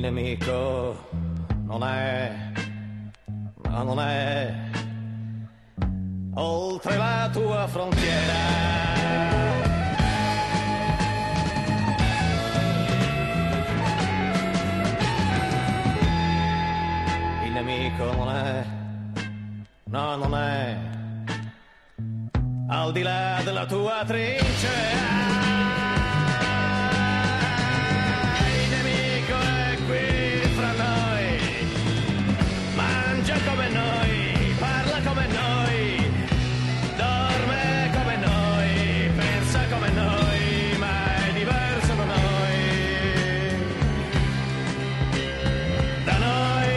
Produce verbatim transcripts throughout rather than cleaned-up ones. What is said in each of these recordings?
Il nemico non è, ma non è oltre la tua frontiera. Il nemico non è, no, non è al di là della tua trincea. Il nemico è qui fra noi, mangia come noi, parla come noi, dorme come noi, pensa come noi, ma è diverso da noi. Da noi.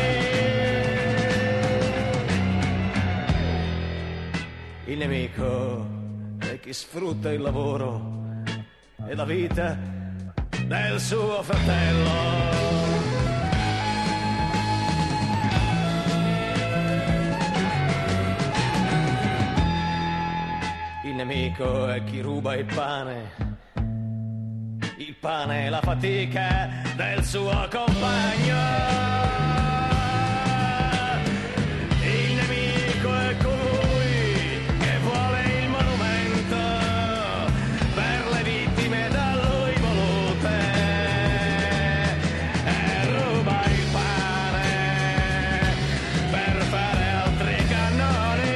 Il nemico è chi sfrutta il lavoro e la vita del suo fratello. Il nemico è chi ruba il pane, il pane e la fatica del suo compagno. Il nemico è colui che vuole il monumento per le vittime da lui volute e ruba il pane per fare altri cannoni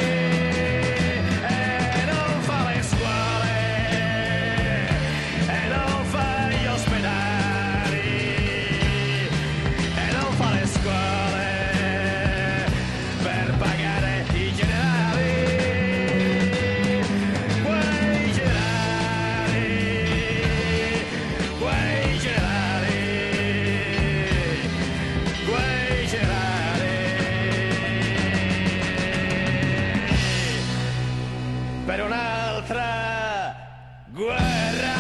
e non fa le scuole e non fa gli ospedali e non fa le scuole per pagare i generali, quei generali, quei generali, quei generali, per un'altra guerra.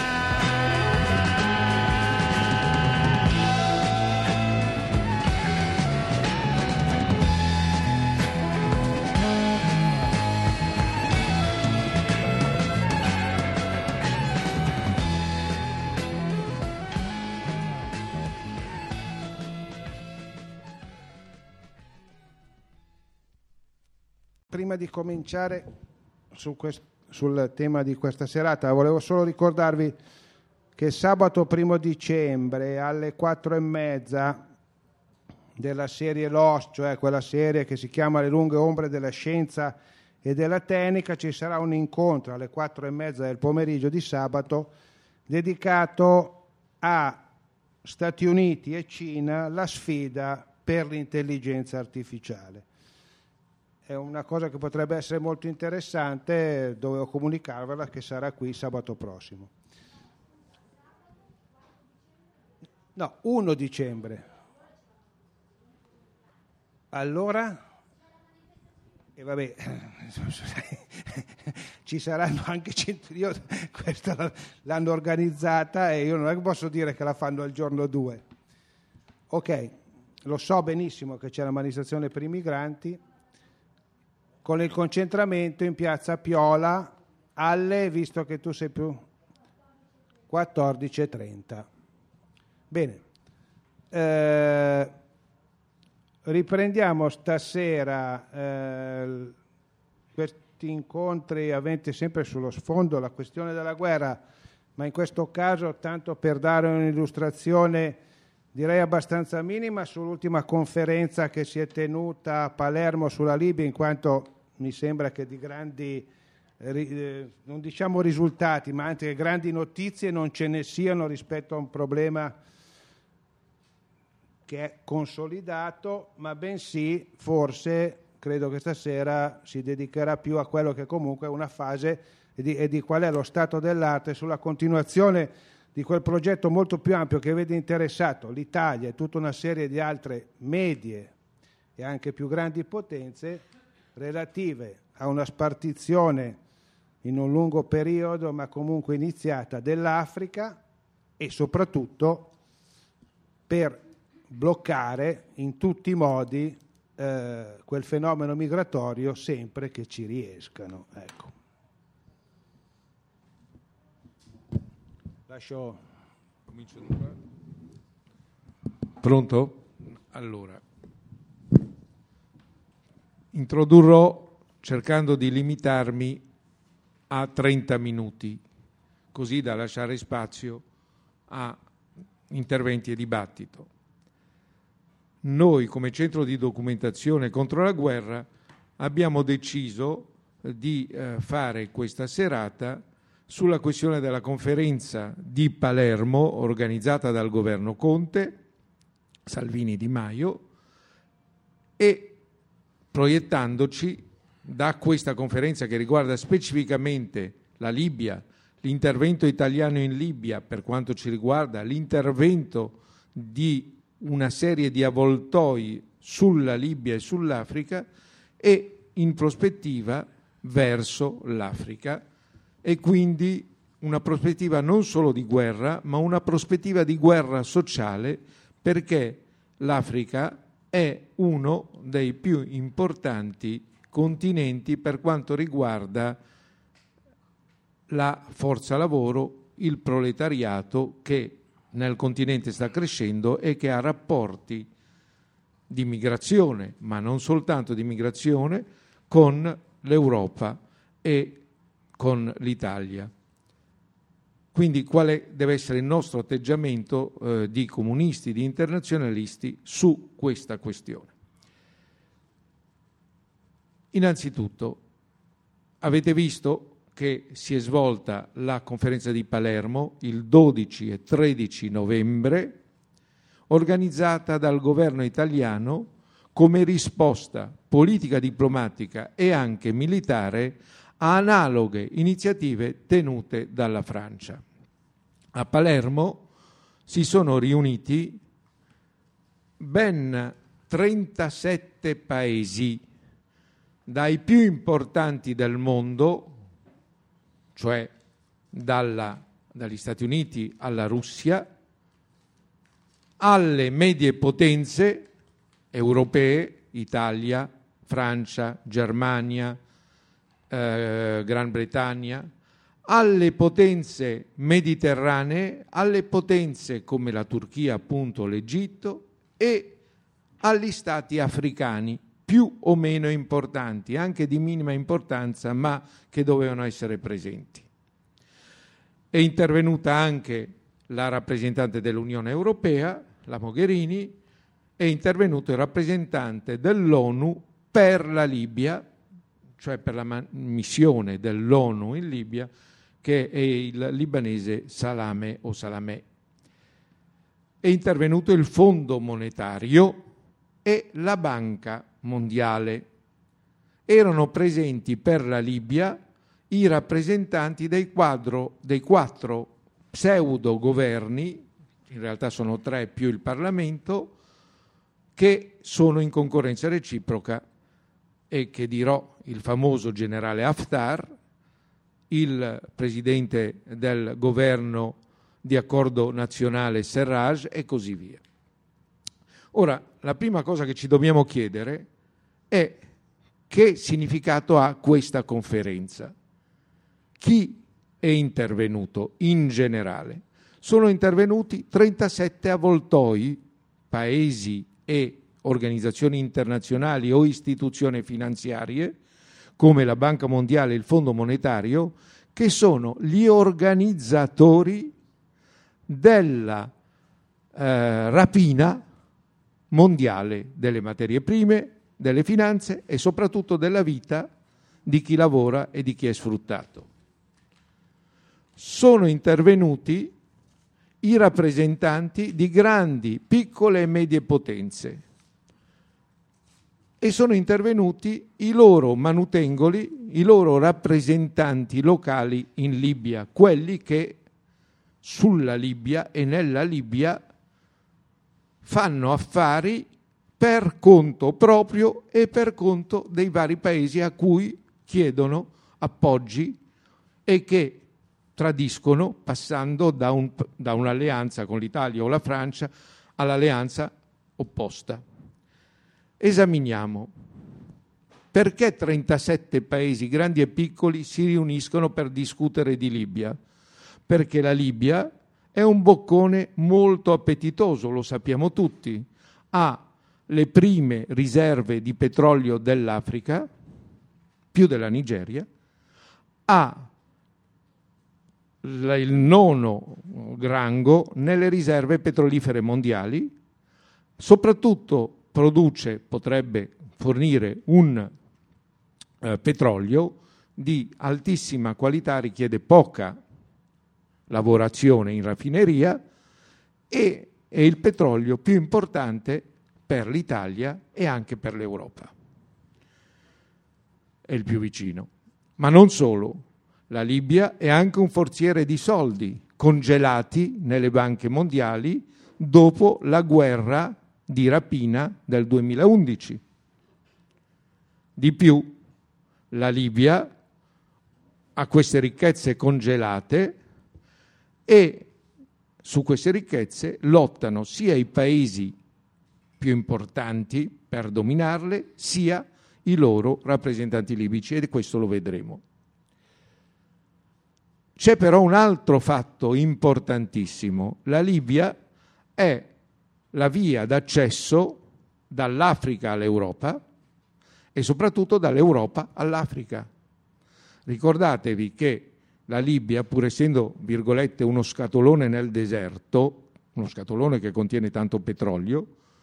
Prima di cominciare su quest- sul tema di questa serata, volevo solo ricordarvi che sabato primo dicembre alle quattro e mezza della serie Lost, cioè quella serie che si chiama Le lunghe ombre della scienza e della tecnica, ci sarà un incontro alle quattro e mezza del pomeriggio di sabato dedicato a Stati Uniti e Cina, la sfida per l'intelligenza artificiale. È una cosa che potrebbe essere molto interessante, dovevo comunicarvela che sarà qui sabato prossimo. No, primo dicembre. Allora, e vabbè, ci saranno anche cento, io questa l'hanno organizzata e io non è che posso dire che la fanno al giorno due. Ok, lo so benissimo che c'è la manifestazione per i migranti, con il concentramento in piazza Piola alle, visto che tu sei più, quattordici e trenta. Bene, eh, riprendiamo stasera eh, questi incontri aventi sempre sullo sfondo la questione della guerra, ma in questo caso tanto per dare un'illustrazione direi abbastanza minima sull'ultima conferenza che si è tenuta a Palermo sulla Libia, in quanto mi sembra che di grandi, eh, non diciamo risultati, ma anche grandi notizie non ce ne siano rispetto a un problema che è consolidato, ma bensì forse credo che stasera si dedicherà più a quello che comunque è una fase e di, e di qual è lo stato dell'arte sulla continuazione di quel progetto molto più ampio che vede interessato l'Italia e tutta una serie di altre medie e anche più grandi potenze relative a una spartizione in un lungo periodo, ma comunque iniziata, dell'Africa e soprattutto per bloccare in tutti i modi eh, quel fenomeno migratorio sempre che ci riescano. Ecco. Lascio. Comincio dunque. Pronto? Allora, introdurrò cercando di limitarmi a trenta minuti, così da lasciare spazio a interventi e dibattito. Noi, come centro di documentazione contro la guerra, abbiamo deciso di eh, fare questa serata sulla questione della conferenza di Palermo organizzata dal governo Conte, Salvini e Di Maio, e proiettandoci da questa conferenza che riguarda specificamente la Libia, l'intervento italiano in Libia per quanto ci riguarda, l'intervento di una serie di avvoltoi sulla Libia e sull'Africa e in prospettiva verso l'Africa, e quindi una prospettiva non solo di guerra, ma una prospettiva di guerra sociale, perché l'Africa è uno dei più importanti continenti per quanto riguarda la forza lavoro, il proletariato che nel continente sta crescendo e che ha rapporti di migrazione, ma non soltanto di migrazione, con l'Europa e con l'Italia. Quindi quale deve essere il nostro atteggiamento eh, di comunisti, di internazionalisti su questa questione? Innanzitutto, avete visto che si è svolta la conferenza di Palermo il dodici e tredici novembre, organizzata dal governo italiano come risposta politica, diplomatica e anche militare a analoghe iniziative tenute dalla Francia. A Palermo si sono riuniti ben trentasette paesi, dai più importanti del mondo, cioè dalla, dagli Stati Uniti alla Russia, alle medie potenze europee, Italia, Francia, Germania, eh, Gran Bretagna, alle potenze mediterranee, alle potenze come la Turchia, appunto l'Egitto, e agli stati africani più o meno importanti, anche di minima importanza, ma che dovevano essere presenti. È intervenuta anche la rappresentante dell'Unione Europea, la Mogherini, è intervenuto il rappresentante dell'ONU per la Libia, cioè per la missione dell'ONU in Libia, che è il libanese Salame o Salamè. È intervenuto il Fondo Monetario e la Banca Mondiale. Erano presenti per la Libia i rappresentanti dei, quadro, dei quattro pseudo-governi, in realtà sono tre più il Parlamento, che sono in concorrenza reciproca e che dirò il famoso generale Haftar, il presidente del governo di accordo nazionale Serraj e così via. Ora, la prima cosa che ci dobbiamo chiedere è che significato ha questa conferenza. Chi è intervenuto in generale? Sono intervenuti trentasette avvoltoi, paesi e organizzazioni internazionali o istituzioni finanziarie, come la Banca Mondiale e il Fondo Monetario, che sono gli organizzatori della eh, rapina mondiale delle materie prime, delle finanze e soprattutto della vita di chi lavora e di chi è sfruttato. Sono intervenuti i rappresentanti di grandi, piccole e medie potenze e sono intervenuti i loro manutengoli, i loro rappresentanti locali in Libia, quelli che sulla Libia e nella Libia fanno affari per conto proprio e per conto dei vari paesi a cui chiedono appoggi e che tradiscono passando da, un, da un'alleanza con l'Italia o la Francia all'alleanza opposta. Esaminiamo perché trentasette paesi grandi e piccoli si riuniscono per discutere di Libia. Perché la Libia è un boccone molto appetitoso, lo sappiamo tutti. Ha le prime riserve di petrolio dell'Africa, più della Nigeria, ha il nono rango nelle riserve petrolifere mondiali, soprattutto produce, potrebbe fornire un eh, petrolio di altissima qualità, richiede poca lavorazione in raffineria e è il petrolio più importante per l'Italia e anche per l'Europa. È il più vicino. Ma non solo, la Libia è anche un forziere di soldi congelati nelle banche mondiali dopo la guerra di rapina del duemilaundici. Di più, la Libia ha queste ricchezze congelate e su queste ricchezze lottano sia i paesi più importanti per dominarle, sia i loro rappresentanti libici, e questo lo vedremo. C'è però un altro fatto importantissimo. La Libia è la via d'accesso dall'Africa all'Europa e soprattutto dall'Europa all'Africa. Ricordatevi che la Libia, pur essendo, virgolette, uno scatolone nel deserto, uno scatolone che contiene tanto petrolio,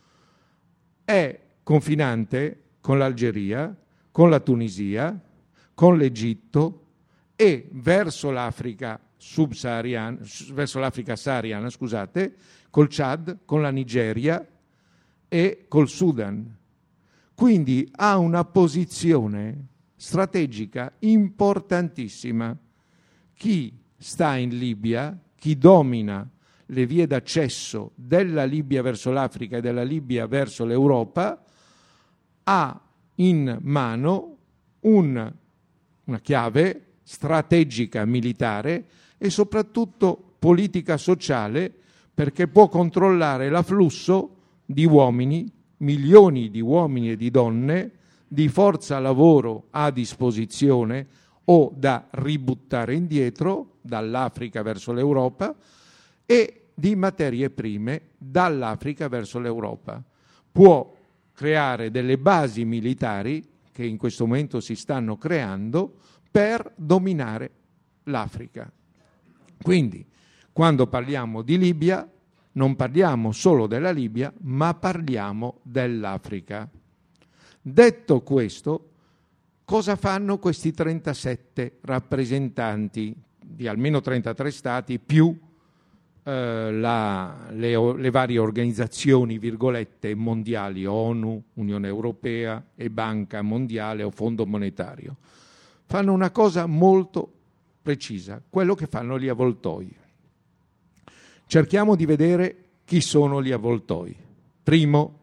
è confinante con l'Algeria, con la Tunisia, con l'Egitto e verso l'Africa subsahariana, verso l'Africa sahariana, scusate, col Chad, con la Nigeria e col Sudan. Quindi ha una posizione strategica importantissima. Chi sta in Libia, chi domina le vie d'accesso della Libia verso l'Africa e della Libia verso l'Europa, ha in mano un, una chiave strategica militare e soprattutto politica sociale, perché può controllare l'afflusso di uomini, milioni di uomini e di donne, di forza lavoro a disposizione o da ributtare indietro dall'Africa verso l'Europa, e di materie prime dall'Africa verso l'Europa. Può creare delle basi militari che in questo momento si stanno creando per dominare l'Africa. Quindi, quando parliamo di Libia, non parliamo solo della Libia, ma parliamo dell'Africa. Detto questo, cosa fanno questi trentasette rappresentanti di almeno trentatré stati più eh, la, le, le varie organizzazioni, virgolette, mondiali, ONU, Unione Europea e Banca Mondiale o Fondo Monetario? Fanno una cosa molto precisa, quello che fanno gli avvoltoi. Cerchiamo di vedere chi sono gli avvoltoi. Primo,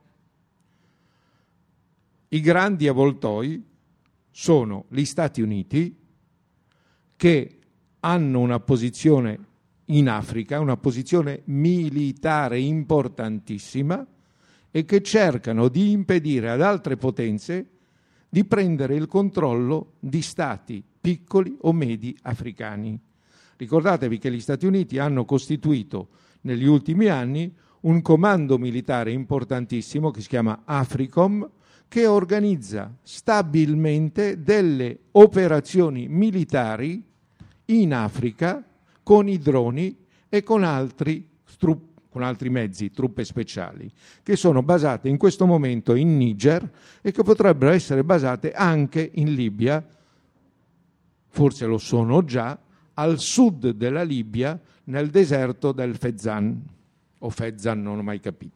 i grandi avvoltoi sono gli Stati Uniti, che hanno una posizione in Africa, una posizione militare importantissima, e che cercano di impedire ad altre potenze di prendere il controllo di stati piccoli o medi africani. Ricordatevi che gli Stati Uniti hanno costituito negli ultimi anni un comando militare importantissimo che si chiama AFRICOM, che organizza stabilmente delle operazioni militari in Africa con i droni e con altri, stru- con altri mezzi, truppe speciali, che sono basate in questo momento in Niger e che potrebbero essere basate anche in Libia, forse lo sono già, al sud della Libia, nel deserto del Fezzan, o Fezzan, non ho mai capito.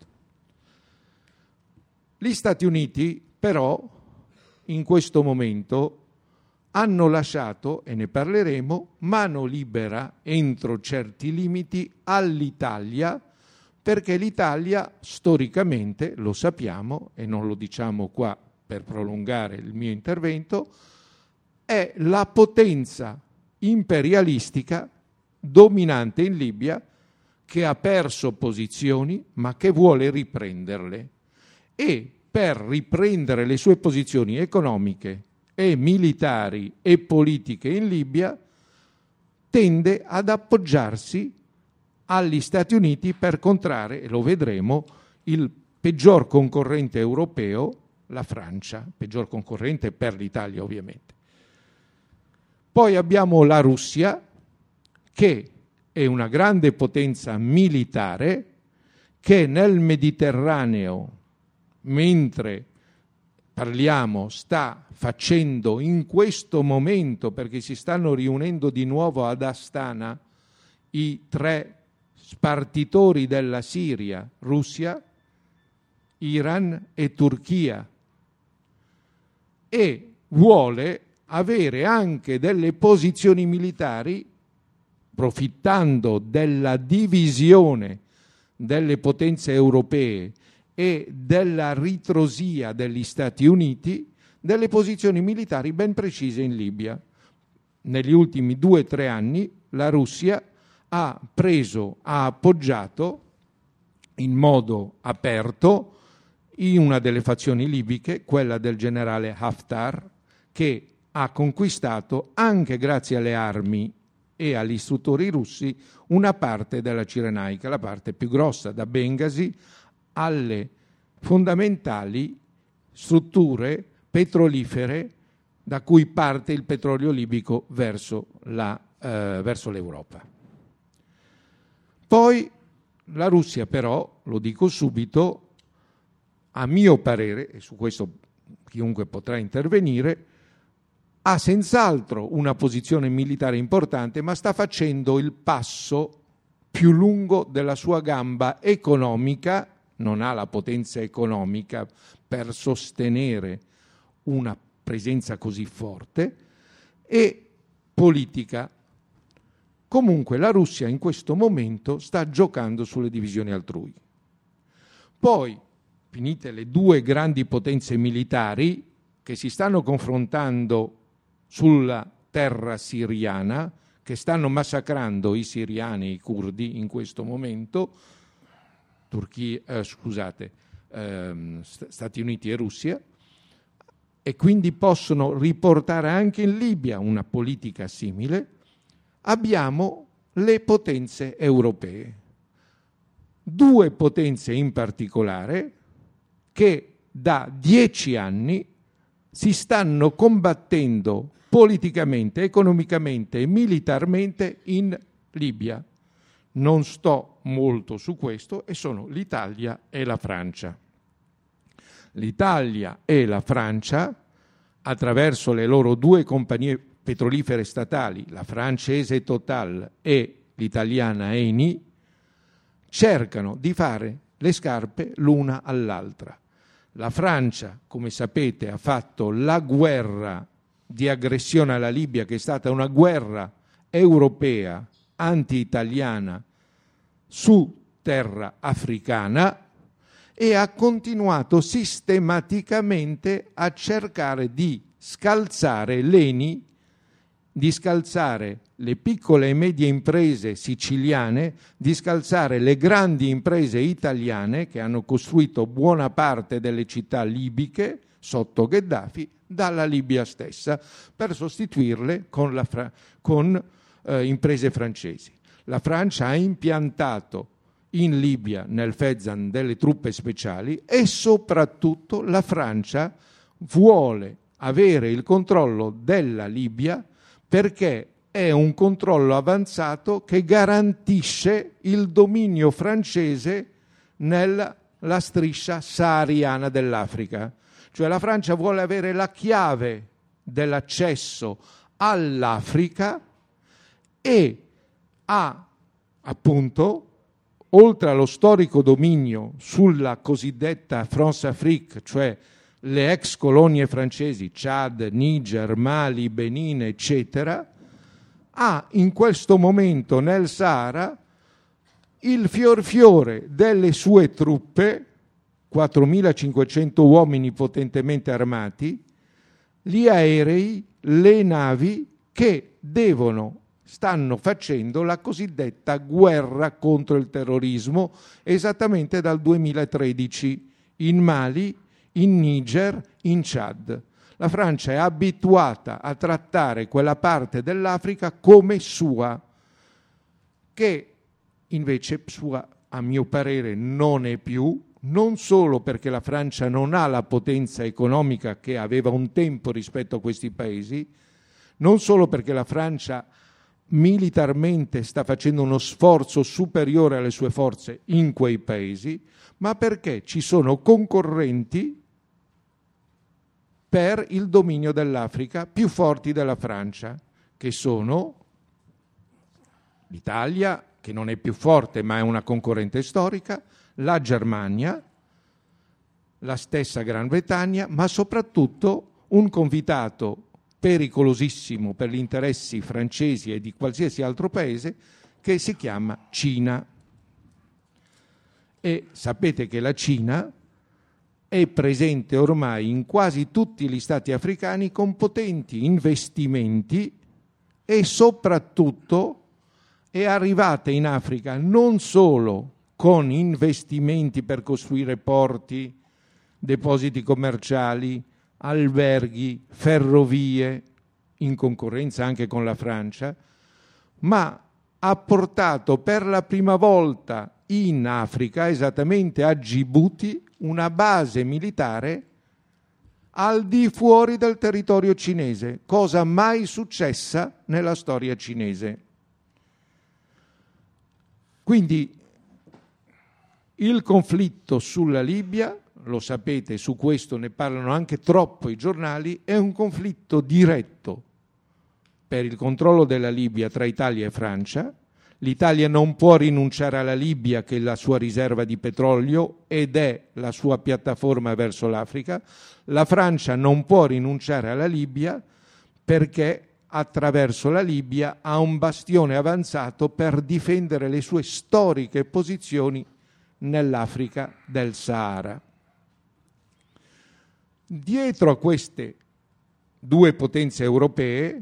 Gli Stati Uniti, però, in questo momento hanno lasciato, e ne parleremo, mano libera entro certi limiti all'Italia, perché l'Italia storicamente, lo sappiamo, e non lo diciamo qua per prolungare il mio intervento, è la potenza imperialistica dominante in Libia, che ha perso posizioni ma che vuole riprenderle, e per riprendere le sue posizioni economiche e militari e politiche in Libia tende ad appoggiarsi agli Stati Uniti per contrarre, e lo vedremo, il peggior concorrente europeo, la Francia, peggior concorrente per l'Italia ovviamente. Poi abbiamo la Russia, che è una grande potenza militare, che nel Mediterraneo, mentre parliamo, sta facendo in questo momento, perché si stanno riunendo di nuovo ad Astana i tre spartitori della Siria, Russia, Iran e Turchia, e vuole avere anche delle posizioni militari, approfittando della divisione delle potenze europee e della ritrosia degli Stati Uniti, delle posizioni militari ben precise in Libia. Negli ultimi due o tre anni la Russia ha preso, ha appoggiato in modo aperto in una delle fazioni libiche, quella del generale Haftar, che ha conquistato, anche grazie alle armi e agli istruttori russi, una parte della Cirenaica, la parte più grossa, da Bengasi alle fondamentali strutture petrolifere da cui parte il petrolio libico verso, la, eh, verso l'Europa. Poi la Russia però, lo dico subito, a mio parere, e su questo chiunque potrà intervenire, ha senz'altro una posizione militare importante, ma sta facendo il passo più lungo della sua gamba economica, non ha la potenza economica per sostenere una presenza così forte, e politica. Comunque la Russia in questo momento sta giocando sulle divisioni altrui. Poi, finite le due grandi potenze militari che si stanno confrontando sulla terra siriana, che stanno massacrando i siriani e i curdi in questo momento, Turchia, eh, scusate, ehm, Stati Uniti e Russia, e quindi possono riportare anche in Libia una politica simile, abbiamo le potenze europee. Due potenze in particolare che da dieci anni si stanno combattendo politicamente, economicamente e militarmente in Libia. Non sto molto su questo, e sono l'Italia e la Francia. L'Italia e la Francia, attraverso le loro due compagnie petrolifere statali, la francese Total e l'italiana Eni, cercano di fare le scarpe l'una all'altra. La Francia, come sapete, ha fatto la guerra di aggressione alla Libia, che è stata una guerra europea anti-italiana su terra africana, e ha continuato sistematicamente a cercare di scalzare l'Eni, di scalzare le piccole e medie imprese siciliane, di scalzare le grandi imprese italiane che hanno costruito buona parte delle città libiche sotto Gheddafi, dalla Libia stessa, per sostituirle con, la fra- con eh, imprese francesi. La Francia ha impiantato in Libia, nel Fezzan, delle truppe speciali, e soprattutto la Francia vuole avere il controllo della Libia, perché è un controllo avanzato che garantisce il dominio francese nella striscia sahariana dell'Africa. Cioè la Francia vuole avere la chiave dell'accesso all'Africa e ha, appunto, oltre allo storico dominio sulla cosiddetta France-Afrique, cioè le ex colonie francesi, Chad, Niger, Mali, Benin, eccetera, ha in questo momento nel Sahara il fior fiore delle sue truppe, quattromilacinquecento uomini potentemente armati, gli aerei, le navi che devono, stanno facendo la cosiddetta guerra contro il terrorismo esattamente dal duemilatredici in Mali, in Niger, in Chad. La Francia è abituata a trattare quella parte dell'Africa come sua, che invece sua, a mio parere, non è più, non solo perché la Francia non ha la potenza economica che aveva un tempo rispetto a questi paesi, non solo perché la Francia militarmente sta facendo uno sforzo superiore alle sue forze in quei paesi, ma perché ci sono concorrenti per il dominio dell'Africa più forti della Francia, che sono l'Italia, che non è più forte ma è una concorrente storica, la Germania, la stessa Gran Bretagna, ma soprattutto un convitato pericolosissimo per gli interessi francesi e di qualsiasi altro paese che si chiama Cina. E sapete che la Cina è presente ormai in quasi tutti gli stati africani con potenti investimenti e soprattutto è arrivata in Africa non solo con investimenti per costruire porti, depositi commerciali, alberghi, ferrovie, in concorrenza anche con la Francia, ma ha portato per la prima volta in Africa, esattamente a Djibouti, una base militare al di fuori del territorio cinese, cosa mai successa nella storia cinese. Quindi il conflitto sulla Libia, lo sapete, su questo ne parlano anche troppo i giornali, è un conflitto diretto per il controllo della Libia tra Italia e Francia. L'Italia non può rinunciare alla Libia, che è la sua riserva di petrolio ed è la sua piattaforma verso l'Africa. La Francia non può rinunciare alla Libia perché attraverso la Libia ha un bastione avanzato per difendere le sue storiche posizioni nell'Africa del Sahara. Dietro a queste due potenze europee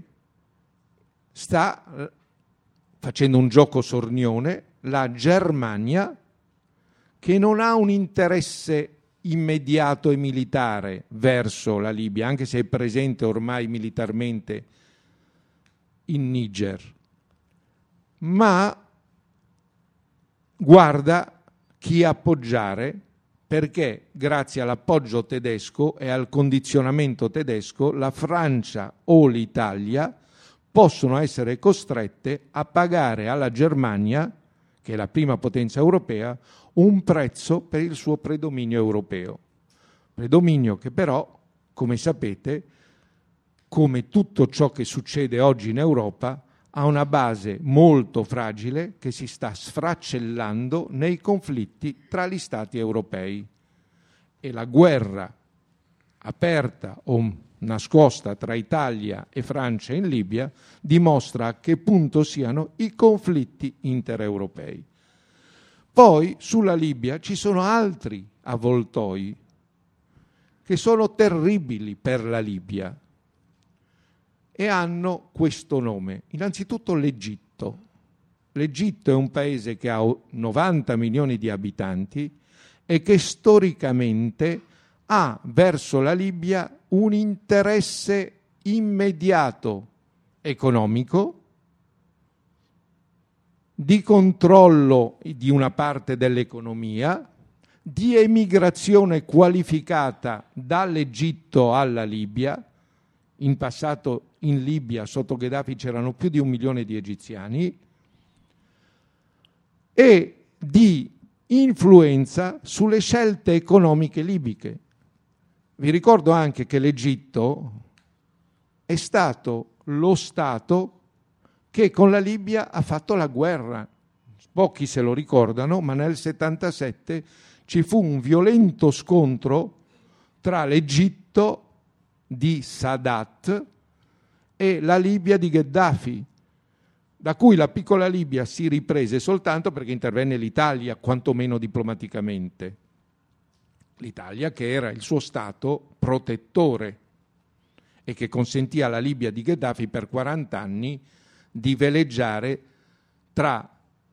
sta, facendo un gioco sornione, la Germania, che non ha un interesse immediato e militare verso la Libia, anche se è presente ormai militarmente in Niger, ma guarda chi appoggiare, perché grazie all'appoggio tedesco e al condizionamento tedesco la Francia o l'Italia possono essere costrette a pagare alla Germania, che è la prima potenza europea, un prezzo per il suo predominio europeo. Predominio che però, come sapete, come tutto ciò che succede oggi in Europa, ha una base molto fragile che si sta sfracellando nei conflitti tra gli Stati europei. E la guerra aperta o nascosta tra Italia e Francia in Libia dimostra a che punto siano i conflitti intereuropei. Poi sulla Libia ci sono altri avvoltoi che sono terribili per la Libia e hanno questo nome. Innanzitutto l'Egitto. L'Egitto è un paese che ha novanta milioni di abitanti e che storicamente ha verso la Libia un interesse immediato economico, di controllo di una parte dell'economia, di emigrazione qualificata dall'Egitto alla Libia. In passato in Libia sotto Gheddafi c'erano più di un milione di egiziani, e di influenza sulle scelte economiche libiche. Vi ricordo anche che l'Egitto è stato lo Stato che con la Libia ha fatto la guerra. Pochi se lo ricordano, ma nel settantasette ci fu un violento scontro tra l'Egitto di Sadat e la Libia di Gheddafi, da cui la piccola Libia si riprese soltanto perché intervenne l'Italia, quantomeno diplomaticamente. L'Italia che era il suo Stato protettore e che consentì alla Libia di Gheddafi per quaranta anni di veleggiare tra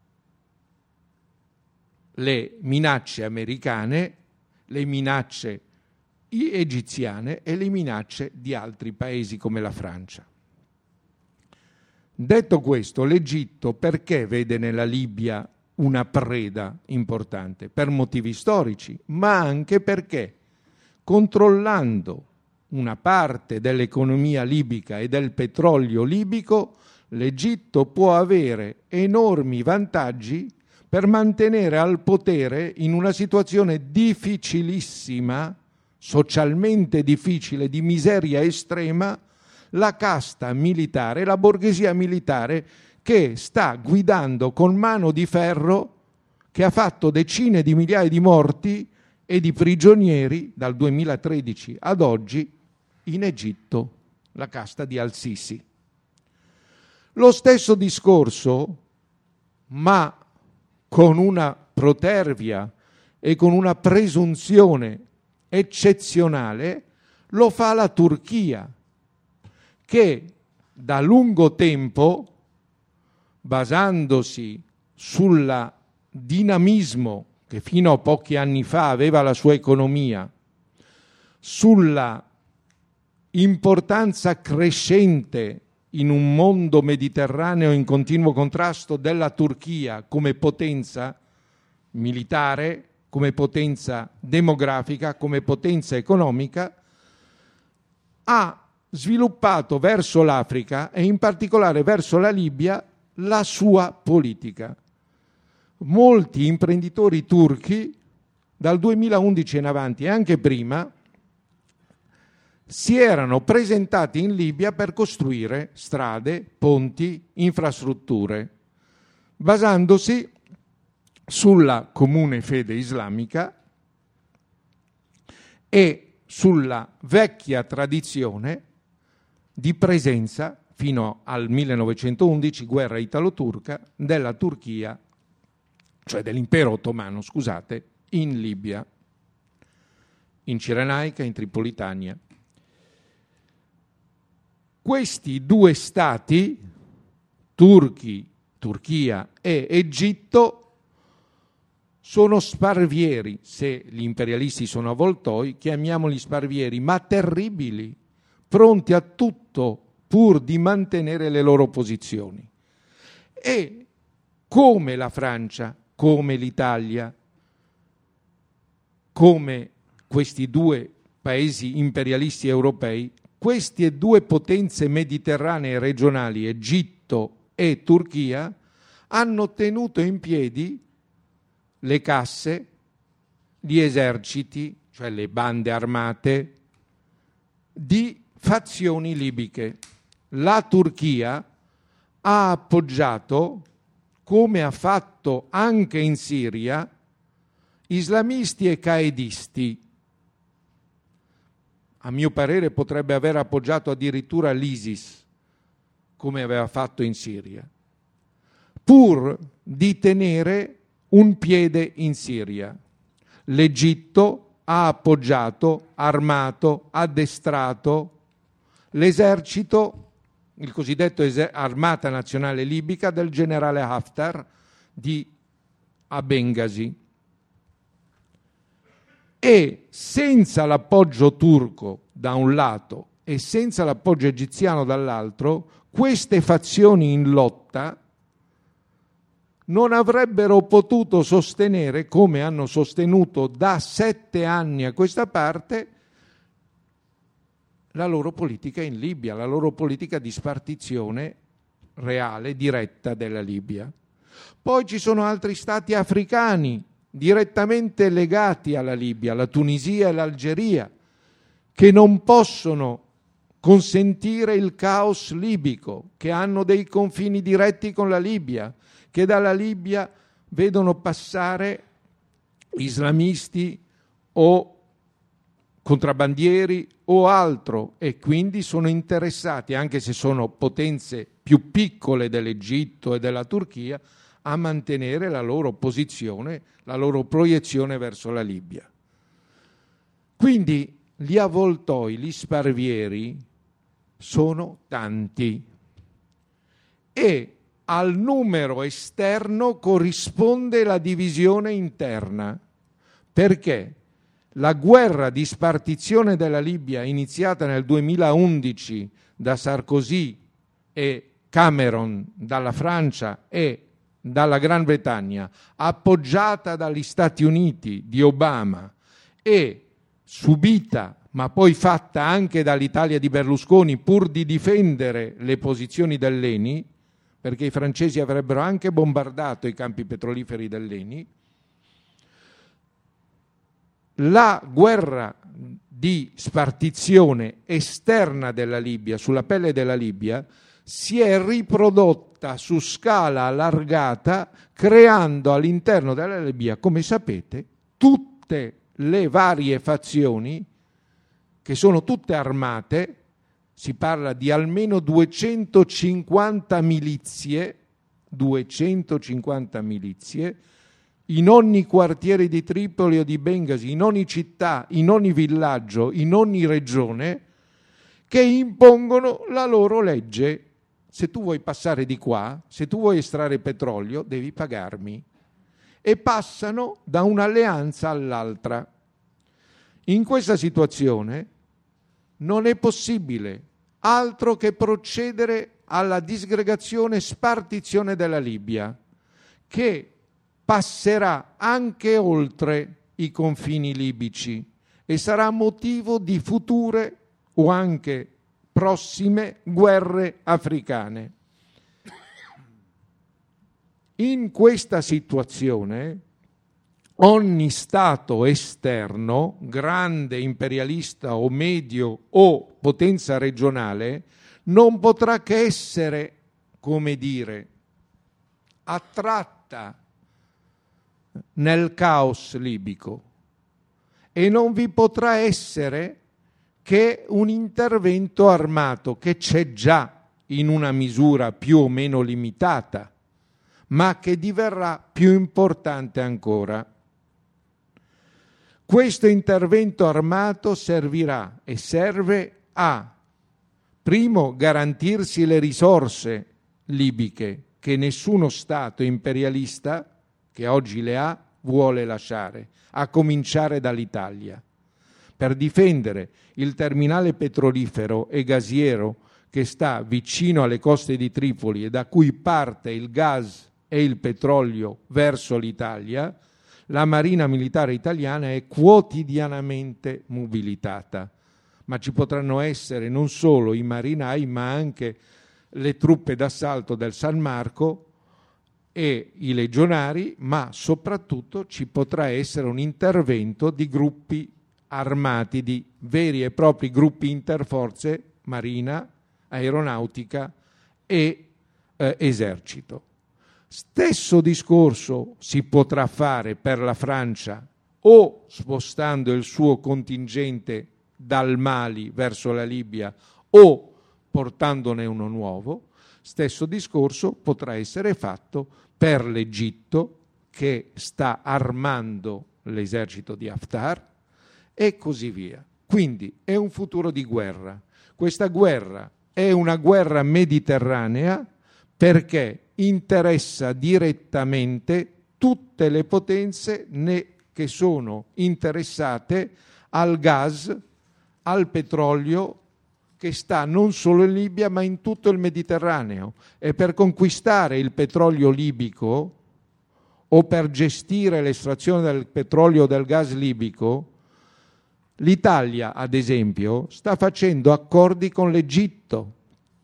le minacce americane, le minacce egiziane e le minacce di altri paesi come la Francia. Detto questo, l'Egitto perché vede nella Libia una preda importante per motivi storici, ma anche perché controllando una parte dell'economia libica e del petrolio libico, l'Egitto può avere enormi vantaggi per mantenere al potere in una situazione difficilissima, socialmente difficile, di miseria estrema, la casta militare, la borghesia militare che sta guidando con mano di ferro, che ha fatto decine di migliaia di morti e di prigionieri dal duemilatredici ad oggi in Egitto, la casta di Al-Sisi. Lo stesso discorso, ma con una protervia e con una presunzione eccezionale, lo fa la Turchia, che da lungo tempo, basandosi sul dinamismo che fino a pochi anni fa aveva la sua economia, sulla importanza crescente in un mondo mediterraneo in continuo contrasto della Turchia come potenza militare, come potenza demografica, come potenza economica, ha sviluppato verso l'Africa e in particolare verso la Libia la sua politica. Molti imprenditori turchi dal duemilaundici in avanti e anche prima si erano presentati in Libia per costruire strade, ponti, infrastrutture, basandosi sulla comune fede islamica e sulla vecchia tradizione di presenza, fino al millenovecentoundici, guerra italo-turca, della Turchia, cioè dell'impero ottomano, scusate, in Libia, in Cirenaica, in Tripolitania. Questi due stati, Turchi, Turchia e Egitto, sono sparvieri, se gli imperialisti sono avvoltoi, chiamiamoli sparvieri, ma terribili, pronti a tutto pur di mantenere le loro posizioni. E come la Francia, come l'Italia, come questi due paesi imperialisti europei, queste due potenze mediterranee regionali, Egitto e Turchia, hanno tenuto in piedi le casse, gli eserciti, cioè le bande armate, di fazioni libiche. La Turchia ha appoggiato, come ha fatto anche in Siria, islamisti e qaedisti. A mio parere potrebbe aver appoggiato addirittura l'ISIS, come aveva fatto in Siria, pur di tenere un piede in Siria. L'Egitto ha appoggiato, armato, addestrato l'esercito, il cosiddetto eser- Armata Nazionale Libica del generale Haftar di a Bengasi. E senza l'appoggio turco da un lato e senza l'appoggio egiziano dall'altro, queste fazioni in lotta non avrebbero potuto sostenere, come hanno sostenuto da sette anni a questa parte, la loro politica in Libia, la loro politica di spartizione reale, diretta della Libia. Poi ci sono altri stati africani direttamente legati alla Libia, la Tunisia e l'Algeria, che non possono consentire il caos libico, che hanno dei confini diretti con la Libia, che dalla Libia vedono passare islamisti o contrabbandieri o altro, e quindi sono interessati, anche se sono potenze più piccole dell'Egitto e della Turchia, a mantenere la loro posizione, la loro proiezione verso la Libia. Quindi gli avvoltoi, gli sparvieri sono tanti e al numero esterno corrisponde la divisione interna, perché la guerra di spartizione della Libia, iniziata nel duemilaundici da Sarkozy e Cameron dalla Francia e dalla Gran Bretagna, appoggiata dagli Stati Uniti di Obama e subita, ma poi fatta anche dall'Italia di Berlusconi pur di difendere le posizioni dell'E N I, perché i francesi avrebbero anche bombardato i campi petroliferi dell'E N I, la guerra di spartizione esterna della Libia, sulla pelle della Libia, si è riprodotta su scala allargata, creando all'interno della Libia, come sapete, tutte le varie fazioni che sono tutte armate. Si parla di almeno duecentocinquanta milizie, duecentocinquanta milizie, in ogni quartiere di Tripoli o di Bengasi, in ogni città, in ogni villaggio, in ogni regione, che impongono la loro legge. Se tu vuoi passare di qua, se tu vuoi estrarre petrolio, devi pagarmi. E passano da un'alleanza all'altra. In questa situazione non è possibile altro che procedere alla disgregazione e spartizione della Libia, che passerà anche oltre i confini libici e sarà motivo di future o anche prossime guerre africane. In questa situazione ogni Stato esterno, grande imperialista o medio o potenza regionale, non potrà che essere, come dire, attratta nel caos libico, e non vi potrà essere che un intervento armato, che c'è già in una misura più o meno limitata, ma che diverrà più importante ancora. Questo intervento armato servirà e serve a, primo, garantirsi le risorse libiche che nessuno Stato imperialista che oggi le ha vuole lasciare, a cominciare dall'Italia, per difendere il terminale petrolifero e gasiero che sta vicino alle coste di Tripoli e da cui parte il gas e il petrolio verso l'Italia. La Marina Militare Italiana è quotidianamente mobilitata, ma ci potranno essere non solo i marinai, ma anche le truppe d'assalto del San Marco e i legionari, ma soprattutto ci potrà essere un intervento di gruppi armati, di veri e propri gruppi interforze, marina, aeronautica e eh, esercito. Stesso discorso si potrà fare per la Francia, o spostando il suo contingente dal Mali verso la Libia o portandone uno nuovo. Stesso discorso potrà essere fatto per l'Egitto, che sta armando l'esercito di Haftar, e così via. Quindi è un futuro di guerra. Questa guerra è una guerra mediterranea perché interessa direttamente tutte le potenze che sono interessate al gas, al petrolio, che sta non solo in Libia ma in tutto il Mediterraneo, e per conquistare il petrolio libico o per gestire l'estrazione del petrolio o del gas libico, l'Italia, ad esempio, sta facendo accordi con l'Egitto,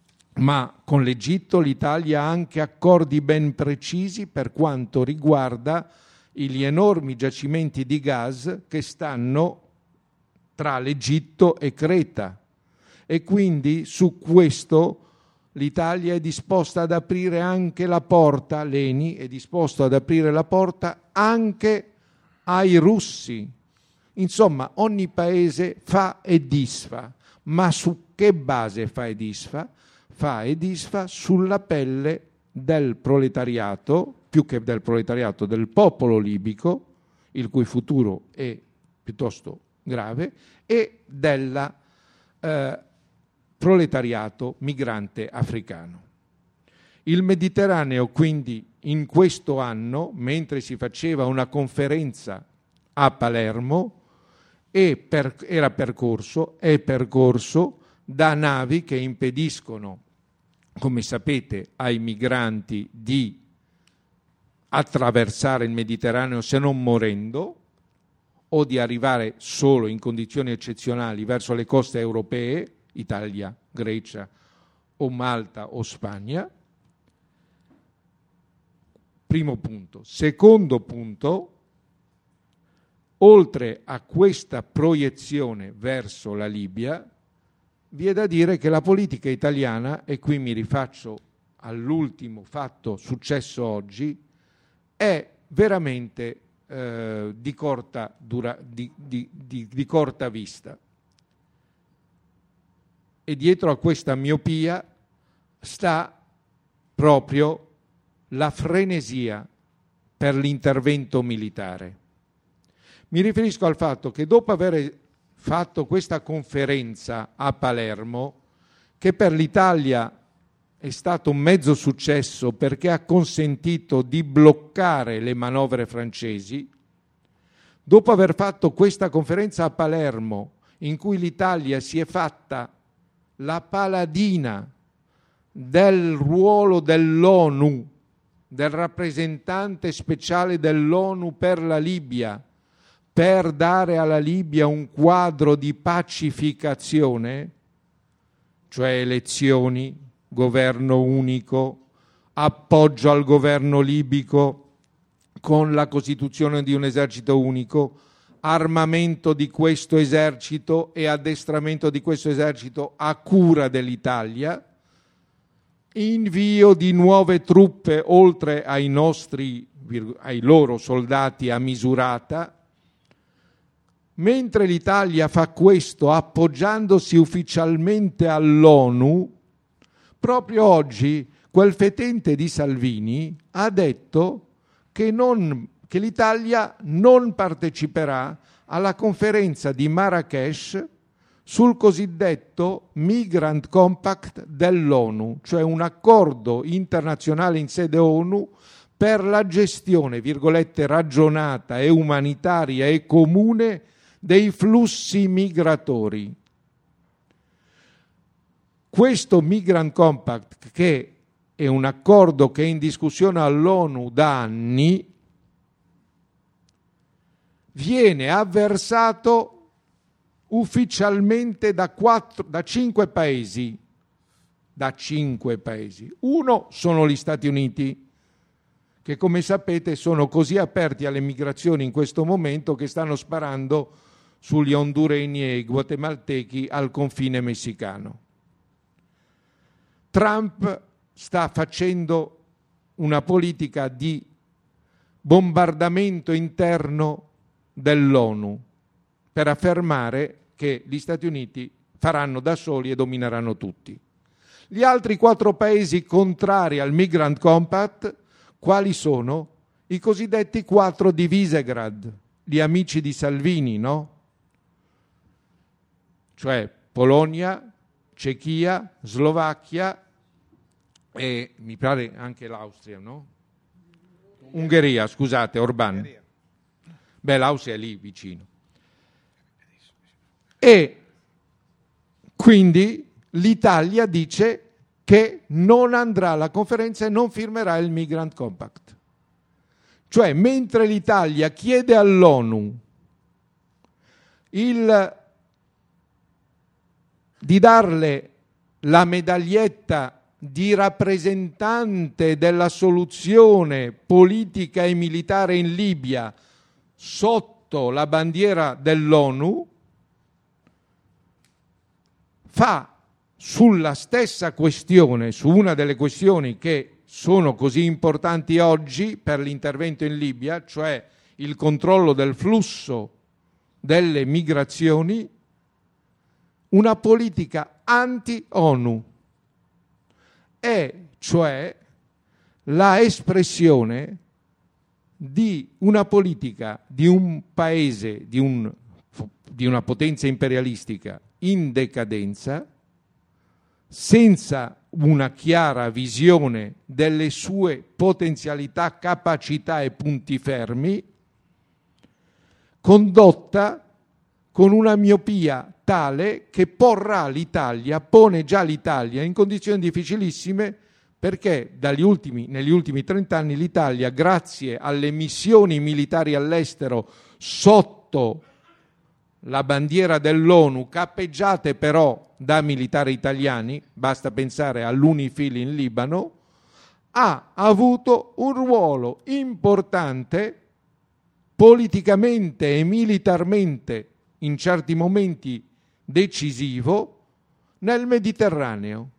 ma con l'Egitto l'Italia ha anche accordi ben precisi per quanto riguarda gli enormi giacimenti di gas che stanno tra l'Egitto e Creta. E quindi su questo l'Italia è disposta ad aprire anche la porta, l'E N I è disposto ad aprire la porta anche ai russi. Insomma, ogni paese fa e disfa, ma su che base fa e disfa? Fa e disfa sulla pelle del proletariato, più che del proletariato, del popolo libico, il cui futuro è piuttosto grave, e del eh, proletariato migrante africano. Il Mediterraneo, quindi, in questo anno, mentre si faceva una conferenza a Palermo, è per, era percorso, è percorso da navi che impediscono, come sapete, ai migranti di attraversare il Mediterraneo se non morendo, o di arrivare solo in condizioni eccezionali verso le coste europee, Italia, Grecia o Malta o Spagna. Primo punto. Secondo punto, oltre a questa proiezione verso la Libia, vi è da dire che la politica italiana, e qui mi rifaccio all'ultimo fatto successo oggi, è veramente eh, di, corta dura, di, di, di, di corta vista. E dietro a questa miopia sta proprio la frenesia per l'intervento militare. Mi riferisco al fatto che dopo aver fatto questa conferenza a Palermo, che per l'Italia è stato un mezzo successo perché ha consentito di bloccare le manovre francesi, dopo aver fatto questa conferenza a Palermo, in cui l'Italia si è fatta la paladina del ruolo dell'ONU, del rappresentante speciale dell'ONU per la Libia, per dare alla Libia un quadro di pacificazione, cioè elezioni, governo unico, appoggio al governo libico con la costituzione di un esercito unico, armamento di questo esercito e addestramento di questo esercito a cura dell'Italia, invio di nuove truppe oltre ai nostri, ai loro soldati a misurata. Mentre l'Italia fa questo appoggiandosi ufficialmente all'ONU, proprio oggi quel fetente di Salvini ha detto che, non, che l'Italia non parteciperà alla conferenza di Marrakech sul cosiddetto Migrant Compact dell'ONU, cioè un accordo internazionale in sede ONU per la gestione, virgolette, ragionata e umanitaria e comune dei flussi migratori. Questo Migrant Compact, che è un accordo che è in discussione all'ONU da anni, viene avversato ufficialmente da, quattro, da cinque paesi, da cinque paesi. Uno sono gli Stati Uniti, che come sapete sono così aperti alle migrazioni in questo momento che stanno sparando sugli hondureni e i guatemaltechi al confine messicano. Trump sta facendo una politica di bombardamento interno dell'ONU per affermare che gli Stati Uniti faranno da soli e domineranno tutti. Gli altri quattro paesi contrari al Migrant Compact, quali sono? I cosiddetti quattro di Visegrad, gli amici di Salvini, no? Cioè Polonia, Cechia, Slovacchia e mi pare anche l'Austria, no? Ungheria, scusate, Orbán. Beh, l'Austria è lì vicino. E quindi l'Italia dice che non andrà alla conferenza e non firmerà il Migrant Compact. Cioè, mentre l'Italia chiede all'ONU il, di darle la medaglietta di rappresentante della soluzione politica e militare in Libia sotto la bandiera dell'ONU, fa sulla stessa questione, su una delle questioni che sono così importanti oggi per l'intervento in Libia, cioè il controllo del flusso delle migrazioni, una politica anti-ONU. È cioè la espressione di una politica di un paese, di, un, di una potenza imperialistica in decadenza, senza una chiara visione delle sue potenzialità, capacità e punti fermi, condotta con una miopia tale che porrà l'Italia, pone già l'Italia in condizioni difficilissime perché dagli ultimi, negli ultimi trent'anni l'Italia, grazie alle missioni militari all'estero sotto la bandiera dell'ONU, cappeggiate però da militari italiani, basta pensare all'UNIFIL in Libano, ha avuto un ruolo importante politicamente e militarmente, in certi momenti decisivo, nel Mediterraneo.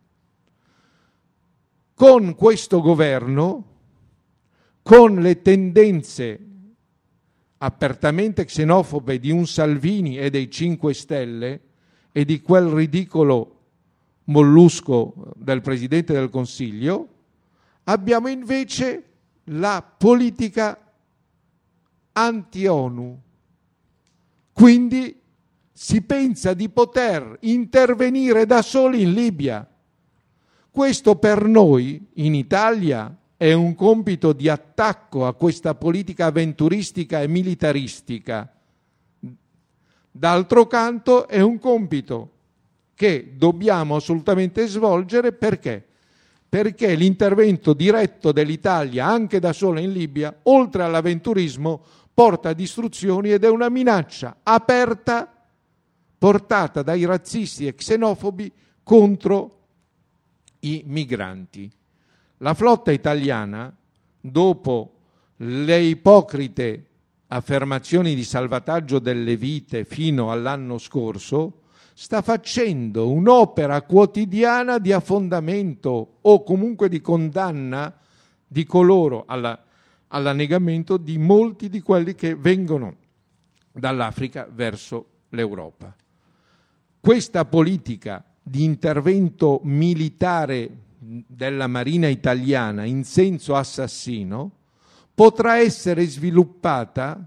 Con questo governo, con le tendenze apertamente xenofobe di un Salvini e dei cinque Stelle e di quel ridicolo mollusco del Presidente del Consiglio, abbiamo invece la politica anti-ONU. Quindi si pensa di poter intervenire da soli in Libia. Questo per noi in Italia è un compito di attacco a questa politica avventuristica e militaristica. D'altro canto è un compito che dobbiamo assolutamente svolgere perché? Perché l'intervento diretto dell'Italia, anche da sola in Libia, oltre all'avventurismo, porta a distruzioni ed è una minaccia aperta portata dai razzisti e xenofobi contro i migranti. La flotta italiana, dopo le ipocrite affermazioni di salvataggio delle vite fino all'anno scorso, sta facendo un'opera quotidiana di affondamento o comunque di condanna di coloro alla, all'annegamento di molti di quelli che vengono dall'Africa verso l'Europa. Questa politica di intervento militare della Marina italiana in senso assassino potrà essere sviluppata